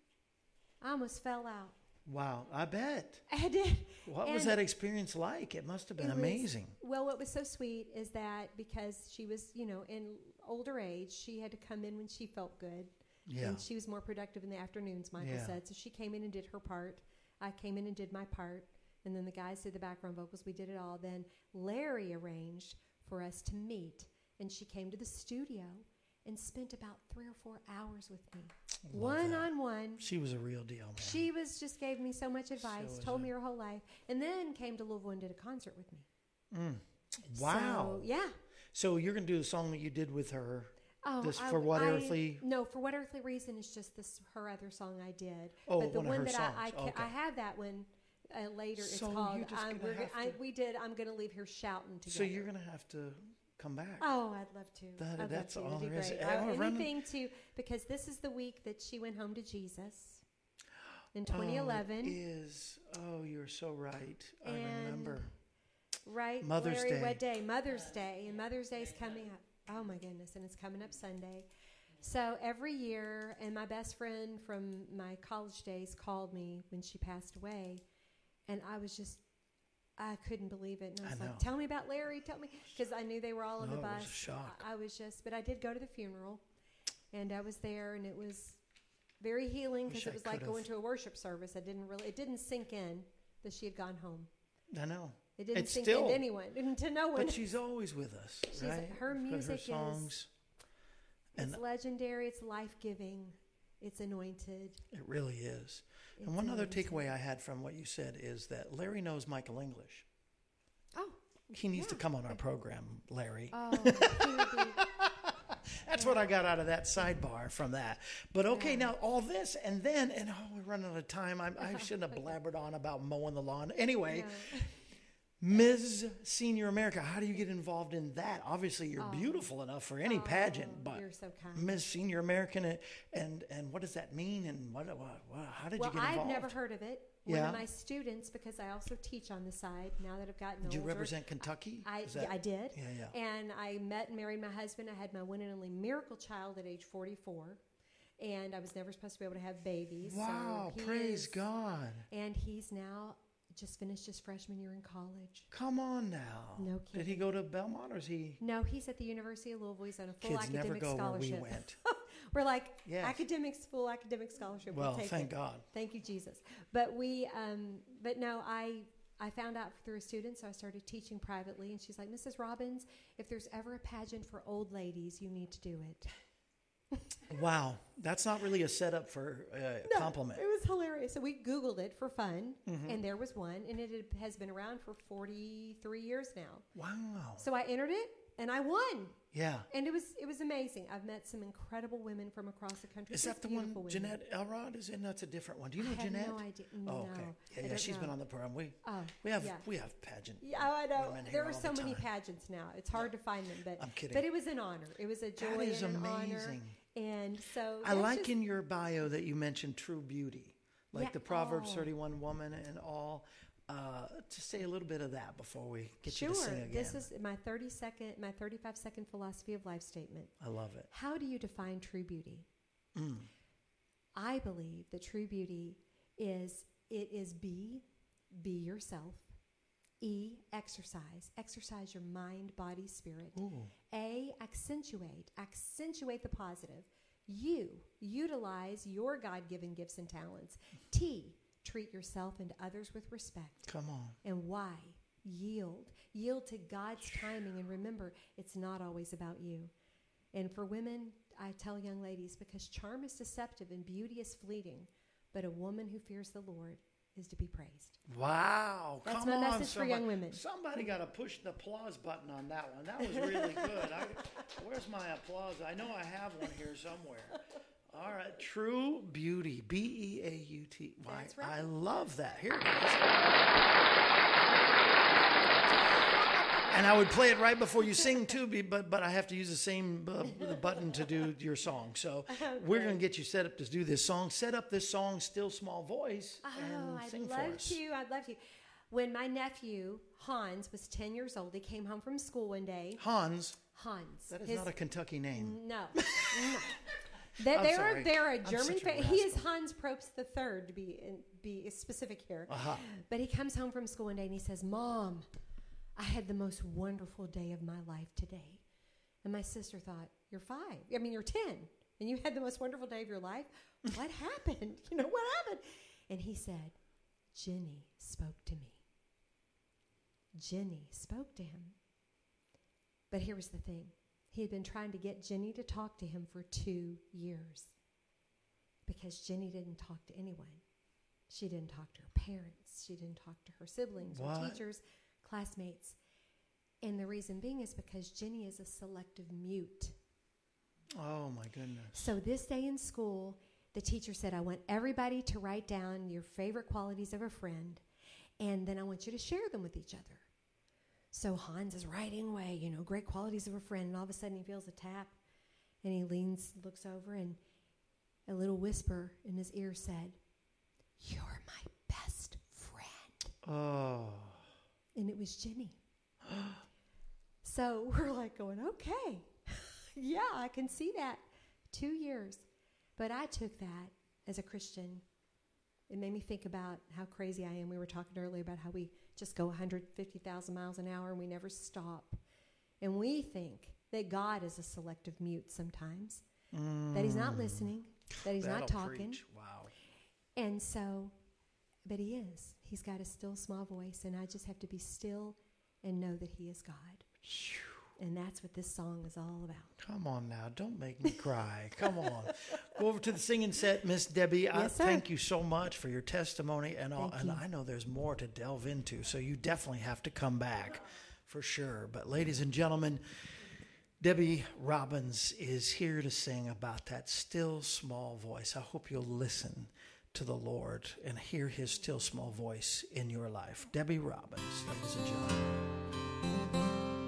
I almost fell out. Wow. I bet. I did. What was And that experience like? It must have been it was- amazing. Well, what was so sweet is that because she was, in older age, she had to come in when she felt good. Yeah. And she was more productive in the afternoons, Michael Yeah. said. So she came in and did her part. I came in and did my part. And then the guys did the background vocals. We did it all. Then Larry arranged for us to meet. And she came to the studio and spent about 3 or 4 hours with me. One-on-one. She was a real deal, man. She just gave me so much advice, was told me her whole life. And then came to Louisville and did a concert with me. Wow. So, yeah. So you're going to do the song that you did with her. Oh, This For What Earthly... No, For What Earthly Reason is just her other song I did. Oh, but the one of her that songs. Okay. I have that one later. It's So called you're just gonna have to- I'm going to leave here shouting together. So you're going to have to come back. Oh, I'd love to. That's I'd all love to. there It'd is. be great. I wanna run- Anything because this is the week that she went home to Jesus in 2011. You're so right. I And- remember. Right, Mother's Larry, Day. what day? Mother's Day, and Mother's Day is coming up. Oh my goodness, and it's coming up Sunday. So every year, and my best friend from my college days called me when she passed away, and I couldn't believe it. And I was I like, know. "Tell me about Larry, tell me," because I knew they were all on the Oh, it bus. was a shock. I was but I did go to the funeral, and I was there, and it was very healing because Wish it I was like could've. going to a worship service. It didn't sink in that she had gone home. I know. It didn't It's sink still, into anyone, to no one. But she's always with us, right? Her With music her songs. it's legendary. It's life-giving. It's anointed. It really is. And It's one other amazing. takeaway I had from what you said is that Larry knows Michael English. Oh, He needs to yeah. come on our program, Larry. Oh, he would be. That's what I got out of that sidebar from that. But okay, now all this and then, and we're running out of time. I shouldn't have blabbered on about mowing the lawn. Anyway, No. Ms. Senior America, how do you get involved in that? Obviously, you're beautiful enough for any pageant, but You're so kind. Ms. Senior American, and what does that mean? And what how did Well, you get involved? I've never heard of it. One Yeah. of my students, because I also teach on the side now that I've gotten Do you older. represent Kentucky? Is Yeah, that- I did. Yeah. And I met and married my husband. I had my one and only miracle child at age 44. And I was never supposed to be able to have babies. Wow, so he praise is- God. And he's now just finished his freshman year in college. Come on now. No Did kidding. he go to Belmont or is he? No, he's at the University of Louisville. He's on a full Kids never academic go scholarship. where we went. We're like, Yes. full academic scholarship. Well, we'll take thank it. God. Thank you, Jesus. But but no, I found out through a student, so I started teaching privately. And she's like, Mrs. Robbins, if there's ever a pageant for old ladies, you need to do it. Wow, that's not really a setup for a compliment. It was hilarious. So we Googled it for fun, and there was one, and it has been around for 43 years now. Wow. So I entered it, and I won. Yeah. And it was amazing. I've met some incredible women from across the country. Is just that the one beautiful women. Jeanette Elrod is in? That's a different one. Do you know I have Jeanette? no idea. Oh, No, okay. I Yeah, don't she's been know. on the program. We yeah. have pageant. Yeah, I know. women here There are all so the many time. pageants now. It's hard to find them, but I'm kidding. But it was an honor. It was a joy That is and an honor. amazing. And so I that's like just- in your bio that you mentioned true beauty, like Yeah. the Proverbs Oh. 31 woman and all. Just say a little bit of that before we get Sure. you to sing again. This is my 35-second philosophy of life statement. I love it. How do you define true beauty? Mm. I believe that true beauty is be yourself. E, exercise your mind, body, spirit. Ooh. A, accentuate the positive. U, utilize your God-given gifts and talents. T, treat yourself and others with respect. Come on. And Y, yield to God's timing. And remember, it's not always about you. And for women, I tell young ladies, because charm is deceptive and beauty is fleeting, but a woman who fears the Lord is to be praised. Wow. That's Come my on, message for young women. Somebody got to push the applause button on that one. That was really good. Where's my applause? I know I have one here somewhere. All right. True beauty. B-E-A-U-T. Why? That's right. I love that. Here it is. And I would play it right before you sing too, but I have to use the same button to do your song. So we're going to get you set up to do this song. Set up this song, Still Small Voice, and sing for us. I'd love to. When my nephew, Hans, was 10 years old, he came home from school one day. Hans, Hans. that is not a Kentucky name. No. sorry. They're a I'm German. such a He is rascal. Hans Probst III, to be specific here. Uh-huh. But he comes home from school one day and he says, Mom, I had the most wonderful day of my life today. And my sister thought, you're 10, and you had the most wonderful day of your life? What happened? What happened? And he said, Jenny spoke to me. Jenny spoke to him. But here was the thing. He had been trying to get Jenny to talk to him for 2 years because Jenny didn't talk to anyone. She didn't talk to her parents. She didn't talk to her siblings or What? teachers, classmates. And the reason being is because Jenny is a selective mute. Oh, my goodness. So this day in school, the teacher said, I want everybody to write down your favorite qualities of a friend, and then I want you to share them with each other. So Hans is writing away, great qualities of a friend, and all of a sudden he feels a tap, and he looks over, and a little whisper in his ear said, You're my best friend. Oh. And it was Jenny. So we're like going, okay, yeah, I can see that. 2 years. But I took that as a Christian. It made me think about how crazy I am. We were talking earlier about how we just go 150,000 miles an hour and we never stop. And we think that God is a selective mute sometimes, that he's not listening, that he's not That'll talking. preach. Wow. And so, but he is. He's got a still small voice, and I just have to be still and know that he is God. And that's what this song is all about. Come on now. Don't make me cry. Come on. Go over to the singing set, Miss Debbie. Yes, sir. Thank you so much for your testimony. And Thank you. I know there's more to delve into, so you definitely have to come back for sure. But ladies and gentlemen, Debbie Robbins is here to sing about that still small voice. I hope you'll listen to the Lord and hear his still small voice in your life. Debbie Robbins, ladies and gentlemen.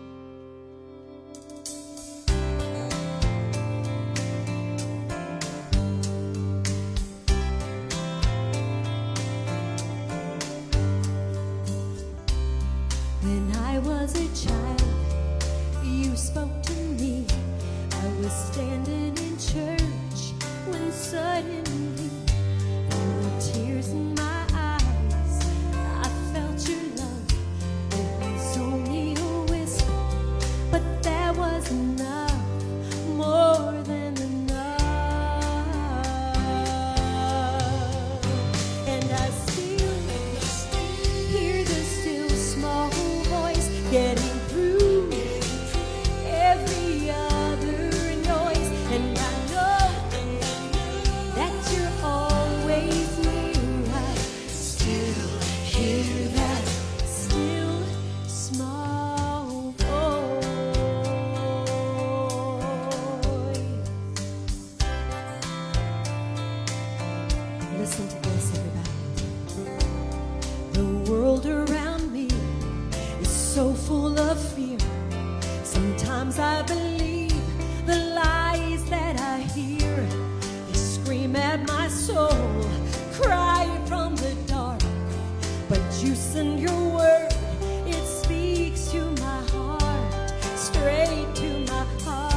When I was a child, you spoke to me. I was standing in church when suddenly there were tears in my eyes. I felt your love. It was only a whisper, but that was enough, more than enough. And I still hear the still small voice getting through every other noise. And I know that you're always near. I still hear that still small voice. Listen to this, everybody. The world around me is so full of fear. Sometimes I believe the lies that I hear. They scream at my soul, cry from the dark. But you send your word, it speaks to my heart, straight to my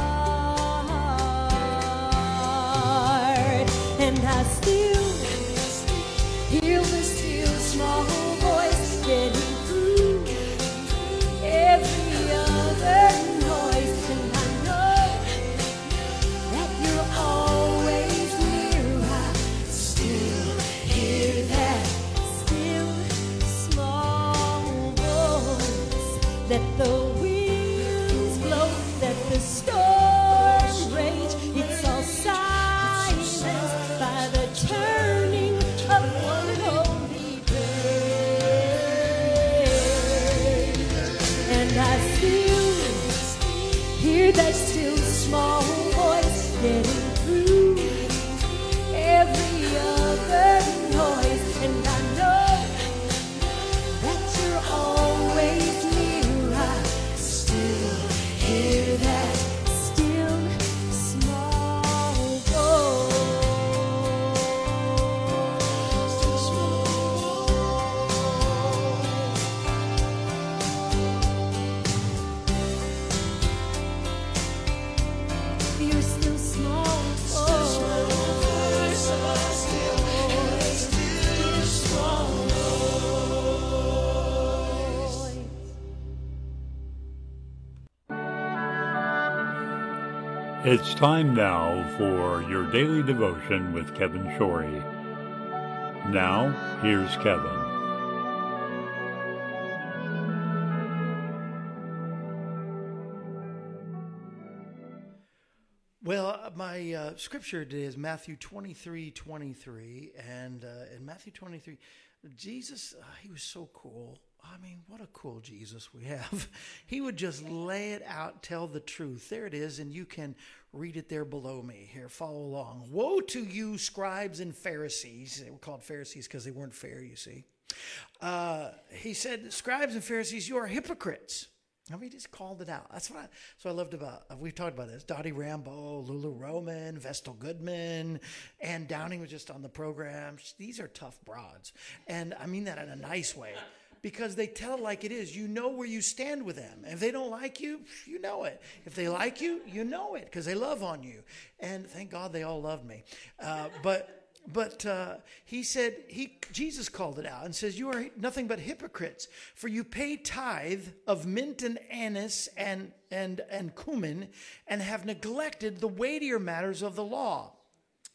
heart. And I still hear the still small voice getting through every other noise. And I know that you're always near. I still hear that still small voice. Let the winds blow, let the storm rage. It's all silenced by the turning of one holy page. And I still hear that still small voice getting through every other noise. And I know that you're always near. I still hear that still small voice. You're still small voice. Still small voice. It's time now for your daily devotion with Kevin Shorey. Now, here's Kevin. Well, my scripture today is Matthew 23:23, and in Matthew 23, Jesus, he was so cool. I mean, what a cool Jesus we have. He would just lay it out, tell the truth. There it is, and you can read it there below me. Here, follow along. Woe to you, scribes and Pharisees. They were called Pharisees because they weren't fair, you see. He said, scribes and Pharisees, you are hypocrites. I mean, he just called it out. That's what I loved about, we've talked about this, Dottie Rambo, Lulu Roman, Vestal Goodman, Ann Downing was just on the program. These are tough broads. And I mean that in a nice way, because they tell it like it is. You know where you stand with them. If they don't like you, you know it. If they like you, you know it, because they love on you. And thank God they all loved me. But he said, Jesus called it out and says, you are nothing but hypocrites, for you pay tithe of mint and anise and cumin, and have neglected the weightier matters of the law,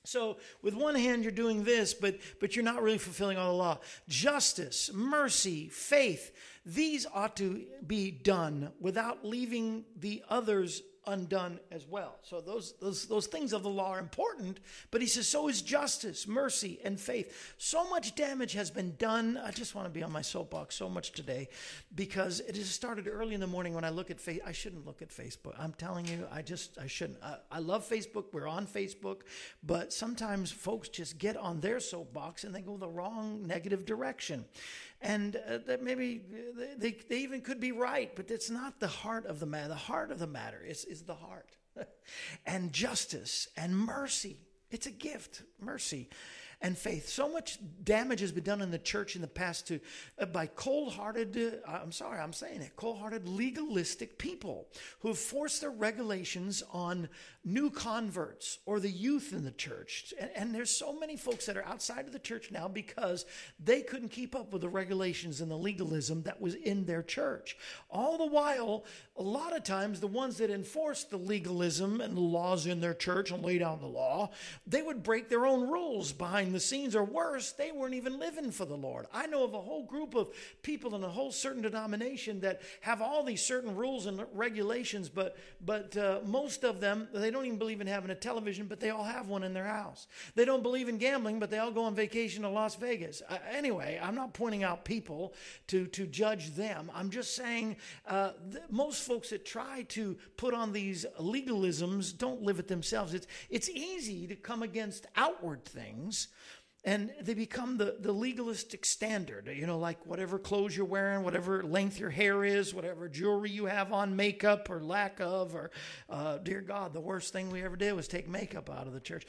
So with one hand, you're doing this, but you're not really fulfilling all the law. Justice, mercy, faith, these ought to be done without leaving the others undone as well. So those things of the law are important, but he says so is justice, mercy, and faith. So much damage has been done. I just want to be on my soapbox so much today because it has started early in the morning when I look at I shouldn't look at Facebook. I'm telling you, I shouldn't. I love Facebook. We're on Facebook, but sometimes folks just get on their soapbox and they go the wrong negative direction. And that maybe they even could be right, but it's not the heart of the matter. The heart of the matter is the heart. And justice and mercy. It's a gift, mercy and faith. So much damage has been done in the church in the past by cold-hearted, cold-hearted legalistic people who have forced their regulations on new converts or the youth in the church. And there's so many folks that are outside of the church now because they couldn't keep up with the regulations and the legalism that was in their church. All the while, a lot of times the ones that enforced the legalism and the laws in their church and lay down the law, they would break their own rules behind the scenes, or worse, they weren't even living for the Lord. I know of a whole group of people in a whole certain denomination that have all these certain rules and regulations, but most of them, they don't even believe in having a television, but they all have one in their house. They don't believe in gambling, but they all go on vacation to Las Vegas. Anyway, I'm not pointing out people to judge them. I'm just saying most folks that try to put on these legalisms don't live it themselves. It's easy to come against outward things, and they become the legalistic standard, like whatever clothes you're wearing, whatever length your hair is, whatever jewelry you have on, makeup or lack of, or dear God, the worst thing we ever did was take makeup out of the church.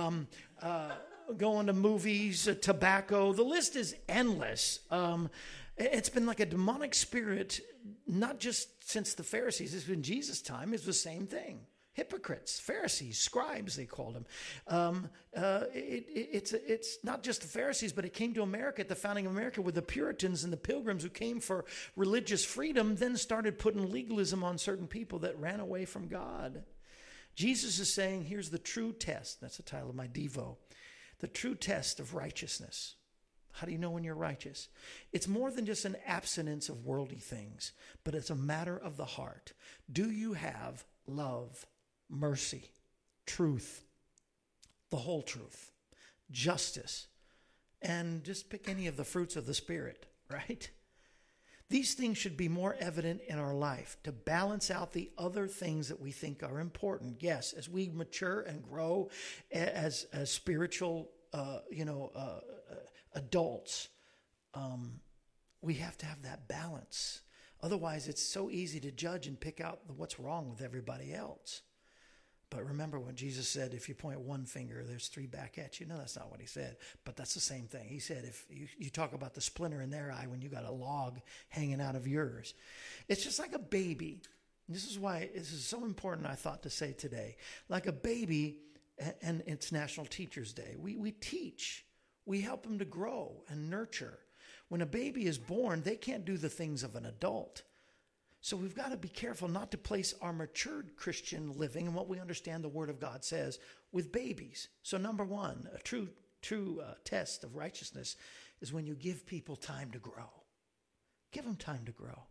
Going to movies, tobacco, the list is endless. It's been like a demonic spirit, not just since the Pharisees. It's been Jesus' time. It's the same thing. Hypocrites, Pharisees, scribes, they called them. It's not just the Pharisees, but it came to America at the founding of America with the Puritans and the Pilgrims who came for religious freedom, then started putting legalism on certain people that ran away from God. Jesus is saying, here's the true test. That's the title of my Devo. The true test of righteousness. How do you know when you're righteous? It's more than just an abstinence of worldly things, but it's a matter of the heart. Do you have love, mercy, truth, the whole truth, justice, and just pick any of the fruits of the Spirit, right? These things should be more evident in our life to balance out the other things that we think are important. Yes, as we mature and grow as spiritual, adults, we have to have that balance. Otherwise, it's so easy to judge and pick out what's wrong with everybody else. But remember what Jesus said, if you point one finger, there's three back at you. No, that's not what he said, but that's the same thing. He said, if you talk about the splinter in their eye when you got a log hanging out of yours. It's just like a baby. This is why this is so important, I thought, to say today. Like a baby, and it's National Teachers Day. We teach. We help them to grow and nurture. When a baby is born, they can't do the things of an adult. So we've got to be careful not to place our matured Christian living and what we understand the Word of God says with babies. So number one, a true test of righteousness is when you give people time to grow. Give them time to grow.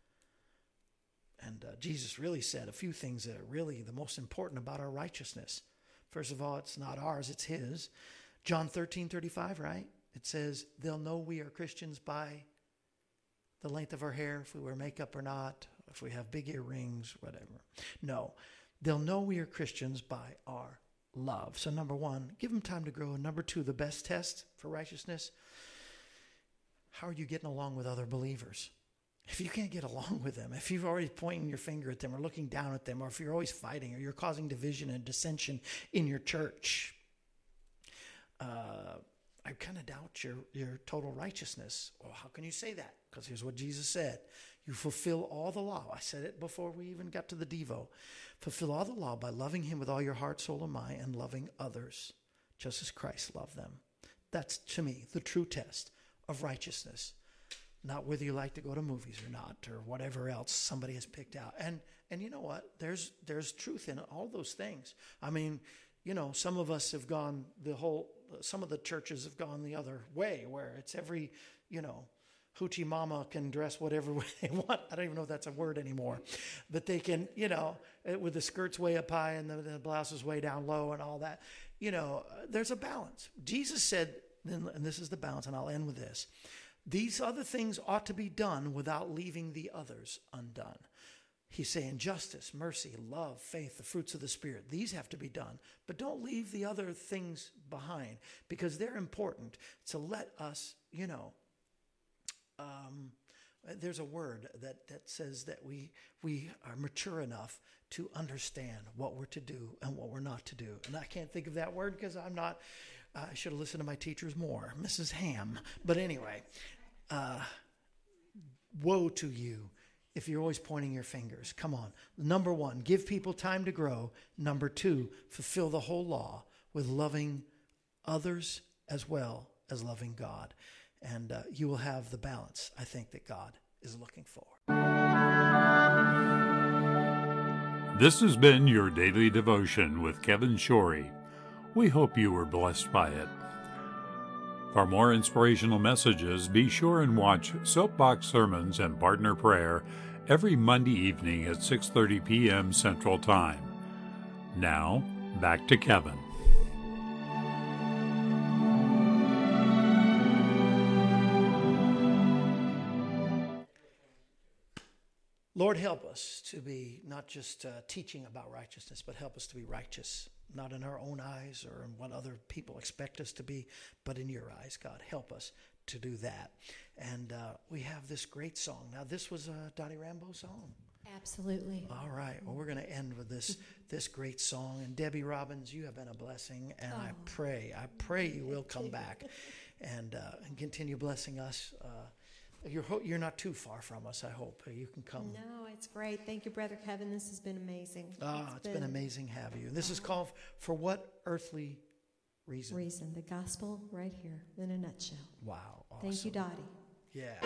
And Jesus really said a few things that are really the most important about our righteousness. First of all, it's not ours, it's His. John 13:35, right? It says, they'll know we are Christians by the length of our hair, if we wear makeup or not, if we have big earrings, whatever. No, they'll know we are Christians by our love. So number one, give them time to grow. And number two, the best test for righteousness, how are you getting along with other believers? If you can't get along with them, if you're always pointing your finger at them or looking down at them, or if you're always fighting or you're causing division and dissension in your church, I kind of doubt your total righteousness. Well, how can you say that? Because here's what Jesus said. You fulfill all the law. I said it before we even got to the Devo. Fulfill all the law by loving Him with all your heart, soul, and mind, and loving others just as Christ loved them. That's, to me, the true test of righteousness. Not whether you like to go to movies or not, or whatever else somebody has picked out. And you know what? There's truth in all those things. I mean, some of us have gone some of the churches have gone the other way, where it's every, hoochie mama can dress whatever way they want. I don't even know if that's a word anymore. But they can, with the skirts way up high and the blouses way down low and all that. There's a balance. Jesus said, and this is the balance, and I'll end with this. These other things ought to be done without leaving the others undone. He's saying justice, mercy, love, faith, the fruits of the Spirit. These have to be done. But don't leave the other things behind, because they're important to let us, there's a word that says that we are mature enough to understand what we're to do and what we're not to do. And I can't think of that word because I'm not, I should have listened to my teachers more, Mrs. Ham. But anyway, woe to you if you're always pointing your fingers. Come on. Number 1, give people time to grow. Number 2, fulfill the whole law with loving others as well as loving God. And you will have the balance, I think, that God is looking for. This has been your daily devotion with Kevin Shorey. We hope you were blessed by it. For more inspirational messages, be sure and watch Soapbox Sermons and Partner Prayer every Monday evening at 6:30 p.m. Central Time. Now, back to Kevin. Lord, help us to be not just teaching about righteousness, but help us to be righteous, not in our own eyes or in what other people expect us to be, but in your eyes, God. Help us to do that. And we have this great song. Now, this was a Dottie Rambo song. Absolutely. All right. Well, we're going to end with this great song. And Debbie Robbins, you have been a blessing. And I pray you will come back and continue blessing us. You're not too far from us, I hope. You can come. No, it's great. Thank you, Brother Kevin. This has been amazing. It's been amazing having you. This is called For What Earthly Reason? The gospel right here in a nutshell. Wow. Awesome. Thank you, Dottie. Yeah.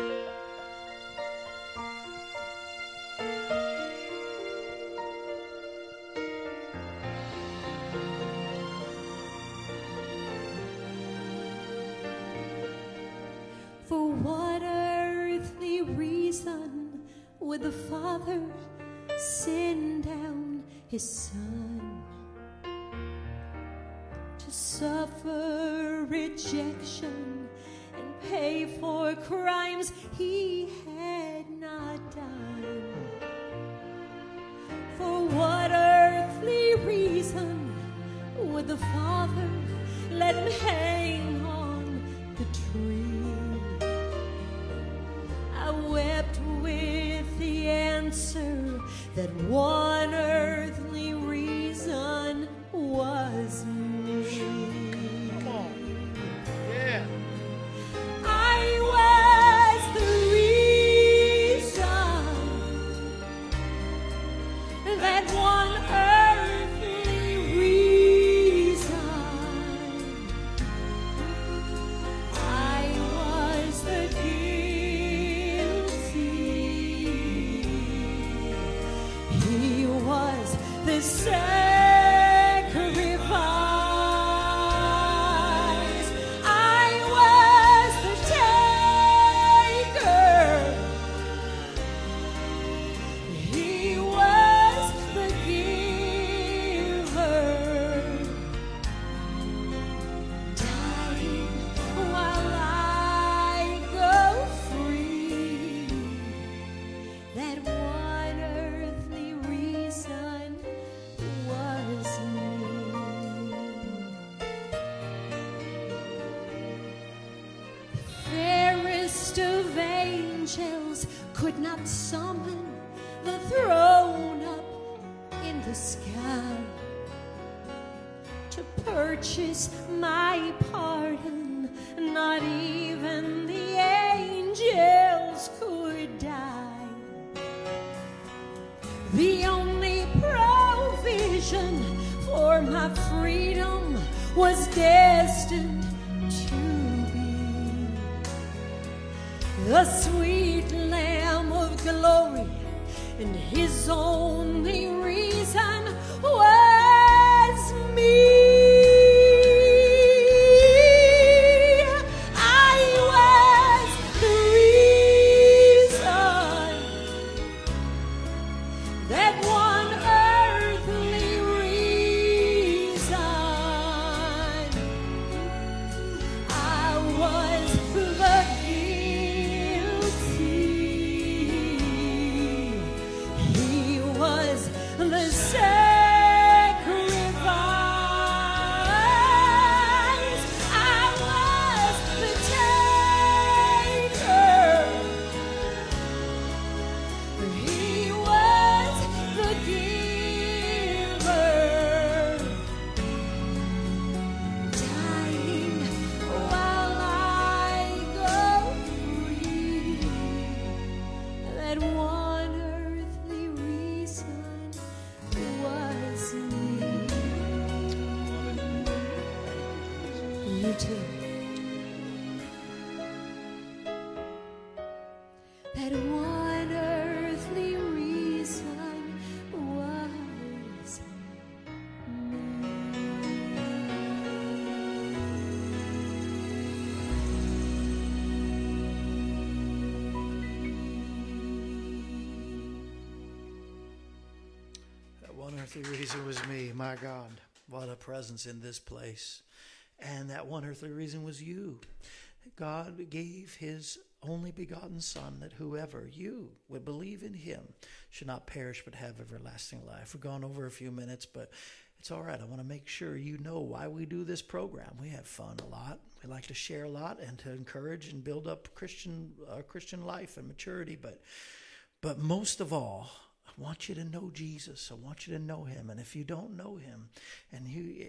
For what earthly reason would the Father send down his Son to suffer rejection and pay for crimes he had not done? For what earthly reason would the Father let him hang on the tree? I wept with the answer that one earthly reason was me. Come on. Yeah. I was the reason that one earthly reason. I was the He was the sacrifice. I was the taker. He was the giver. Dying while I go free. That one earthly reason was me. The fairest of angels could not summon the throne up in the sky to purchase my pardon. Not even the angels could die. The only provision for my freedom was destined to be the sweet Lamb of glory, and his only reason was me. That one earthly reason was That one earthly reason was me. My God, what a presence in this place. And that one earthly reason was you. God gave his only begotten Son, that whoever you would believe in him should not perish but have everlasting life. We've gone over a few minutes, but it's all right. I want to make sure you know why we do this program. We have fun a lot. We like to share a lot and to encourage and build up Christian life and maturity. But most of all, I want you to know Jesus. I want you to know him. And if you don't know him, and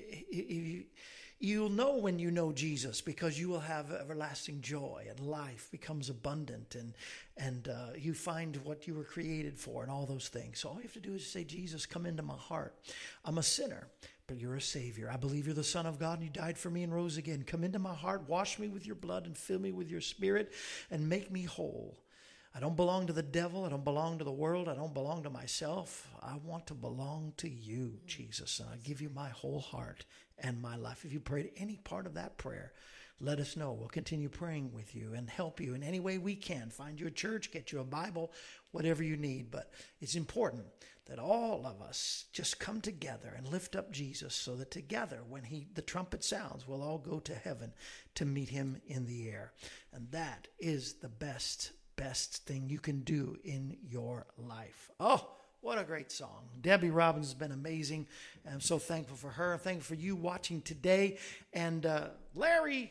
you'll know when you know Jesus, because you will have everlasting joy and life becomes abundant, and you find what you were created for and all those things. So all you have to do is say, Jesus, come into my heart. I'm a sinner, but you're a Savior. I believe you're the Son of God and you died for me and rose again. Come into my heart, wash me with your blood and fill me with your Spirit and make me whole. I don't belong to the devil. I don't belong to the world. I don't belong to myself. I want to belong to you, Jesus, and I give you my whole heart and my life. If you prayed any part of that prayer, let us know. We'll continue praying with you and help you in any way we can. Find you a church, get you a Bible, whatever you need. But it's important that all of us just come together and lift up Jesus, so that together, when the trumpet sounds, we'll all go to heaven to meet him in the air. And that is the best thing you can do in your life. Oh, what a great song. Debbie Robbins has been amazing. I'm so thankful for her. I'm thankful for you watching today. And Larry,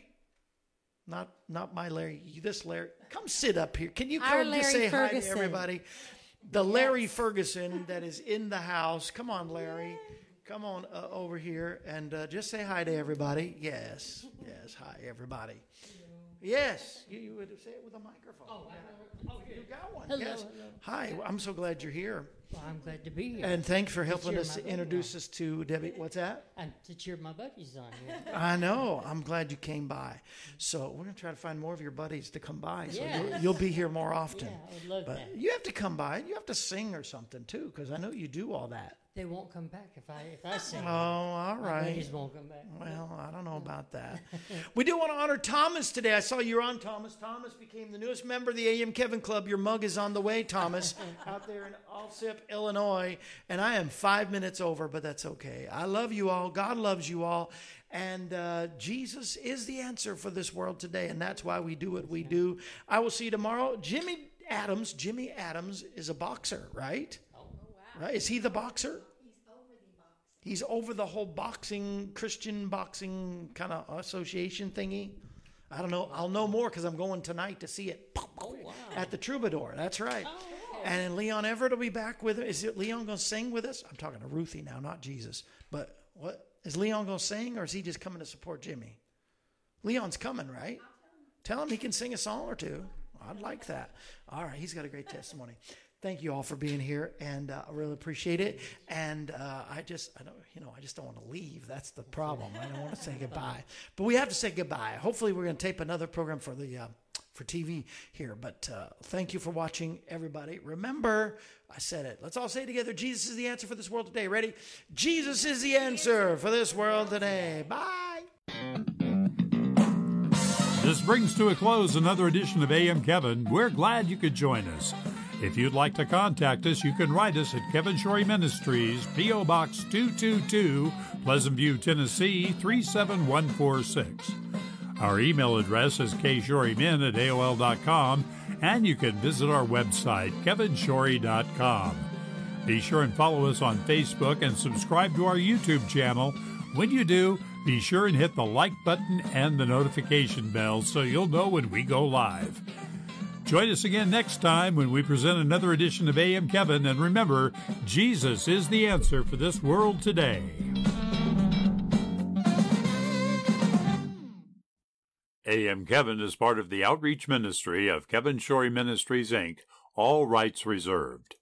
not my Larry, this Larry, come sit up here. Can you come just say hi to everybody? The Larry Ferguson that is in the house. Come on, Larry. Come on over here and just say hi to everybody. Yes, hi, everybody. Yes, you would say it with a microphone. You got one. Hello, yes. hello. Hi, I'm so glad you're here. Well, I'm glad to be here. And thanks for helping us my introduce us to Debbie. What's that? And to cheer my buddies on here. I know. I'm glad you came by. So we're going to try to find more of your buddies to come by. So Yeah. you'll be here more often. Yeah, I would love But that. you have to come by. You have to sing or something too, because I know you do all that. They won't come back if I sing. Oh, all My right. buddies won't come back. Well, I don't know about that. We do want to honor Thomas today. I saw you're on, Thomas. Thomas became the newest member of the AM Kevin Club. Your mug is on the way, Thomas, out there in Alsip, Illinois. And I am 5 minutes over, but that's okay. I love you all. God loves you all. And Jesus is the answer for this world today. And that's why we do what we do. I will see you tomorrow. Jimmy Adams is a boxer, right? Right? Is he the boxer? He's over the whole Christian boxing kind of association thingy. I don't know. I'll know more because I'm going tonight to see it at the Troubadour. That's right. And Leon Everett will be back with us. Is it Leon going to sing with us? I'm talking to Ruthie now, not Jesus. But what? Is Leon going to sing, or is he just coming to support Jimmy? Leon's coming, right? Tell him he can sing a song or two. I'd like that. All right. He's got a great testimony. Thank you all for being here, and I really appreciate it. And I just don't want to leave. That's the problem. I don't want to say goodbye, but we have to say goodbye. Hopefully, we're going to tape another program for TV here. But thank you for watching, everybody. Remember, I said it. Let's all say it together. Jesus is the answer for this world today. Ready? Jesus is the answer for this world today. Bye. This brings to a close another edition of AM Kevin. We're glad you could join us. If you'd like to contact us, you can write us at Kevin Shorey Ministries, P.O. Box 222, Pleasant View, Tennessee, 37146. Our email address is kshorymin@aol.com, and you can visit our website, kevinshorey.com. Be sure and follow us on Facebook and subscribe to our YouTube channel. When you do, be sure and hit the like button and the notification bell so you'll know when we go live. Join us again next time when we present another edition of AM Kevin. And remember, Jesus is the answer for this world today. AM Kevin is part of the outreach ministry of Kevin Shorey Ministries, Inc., all rights reserved.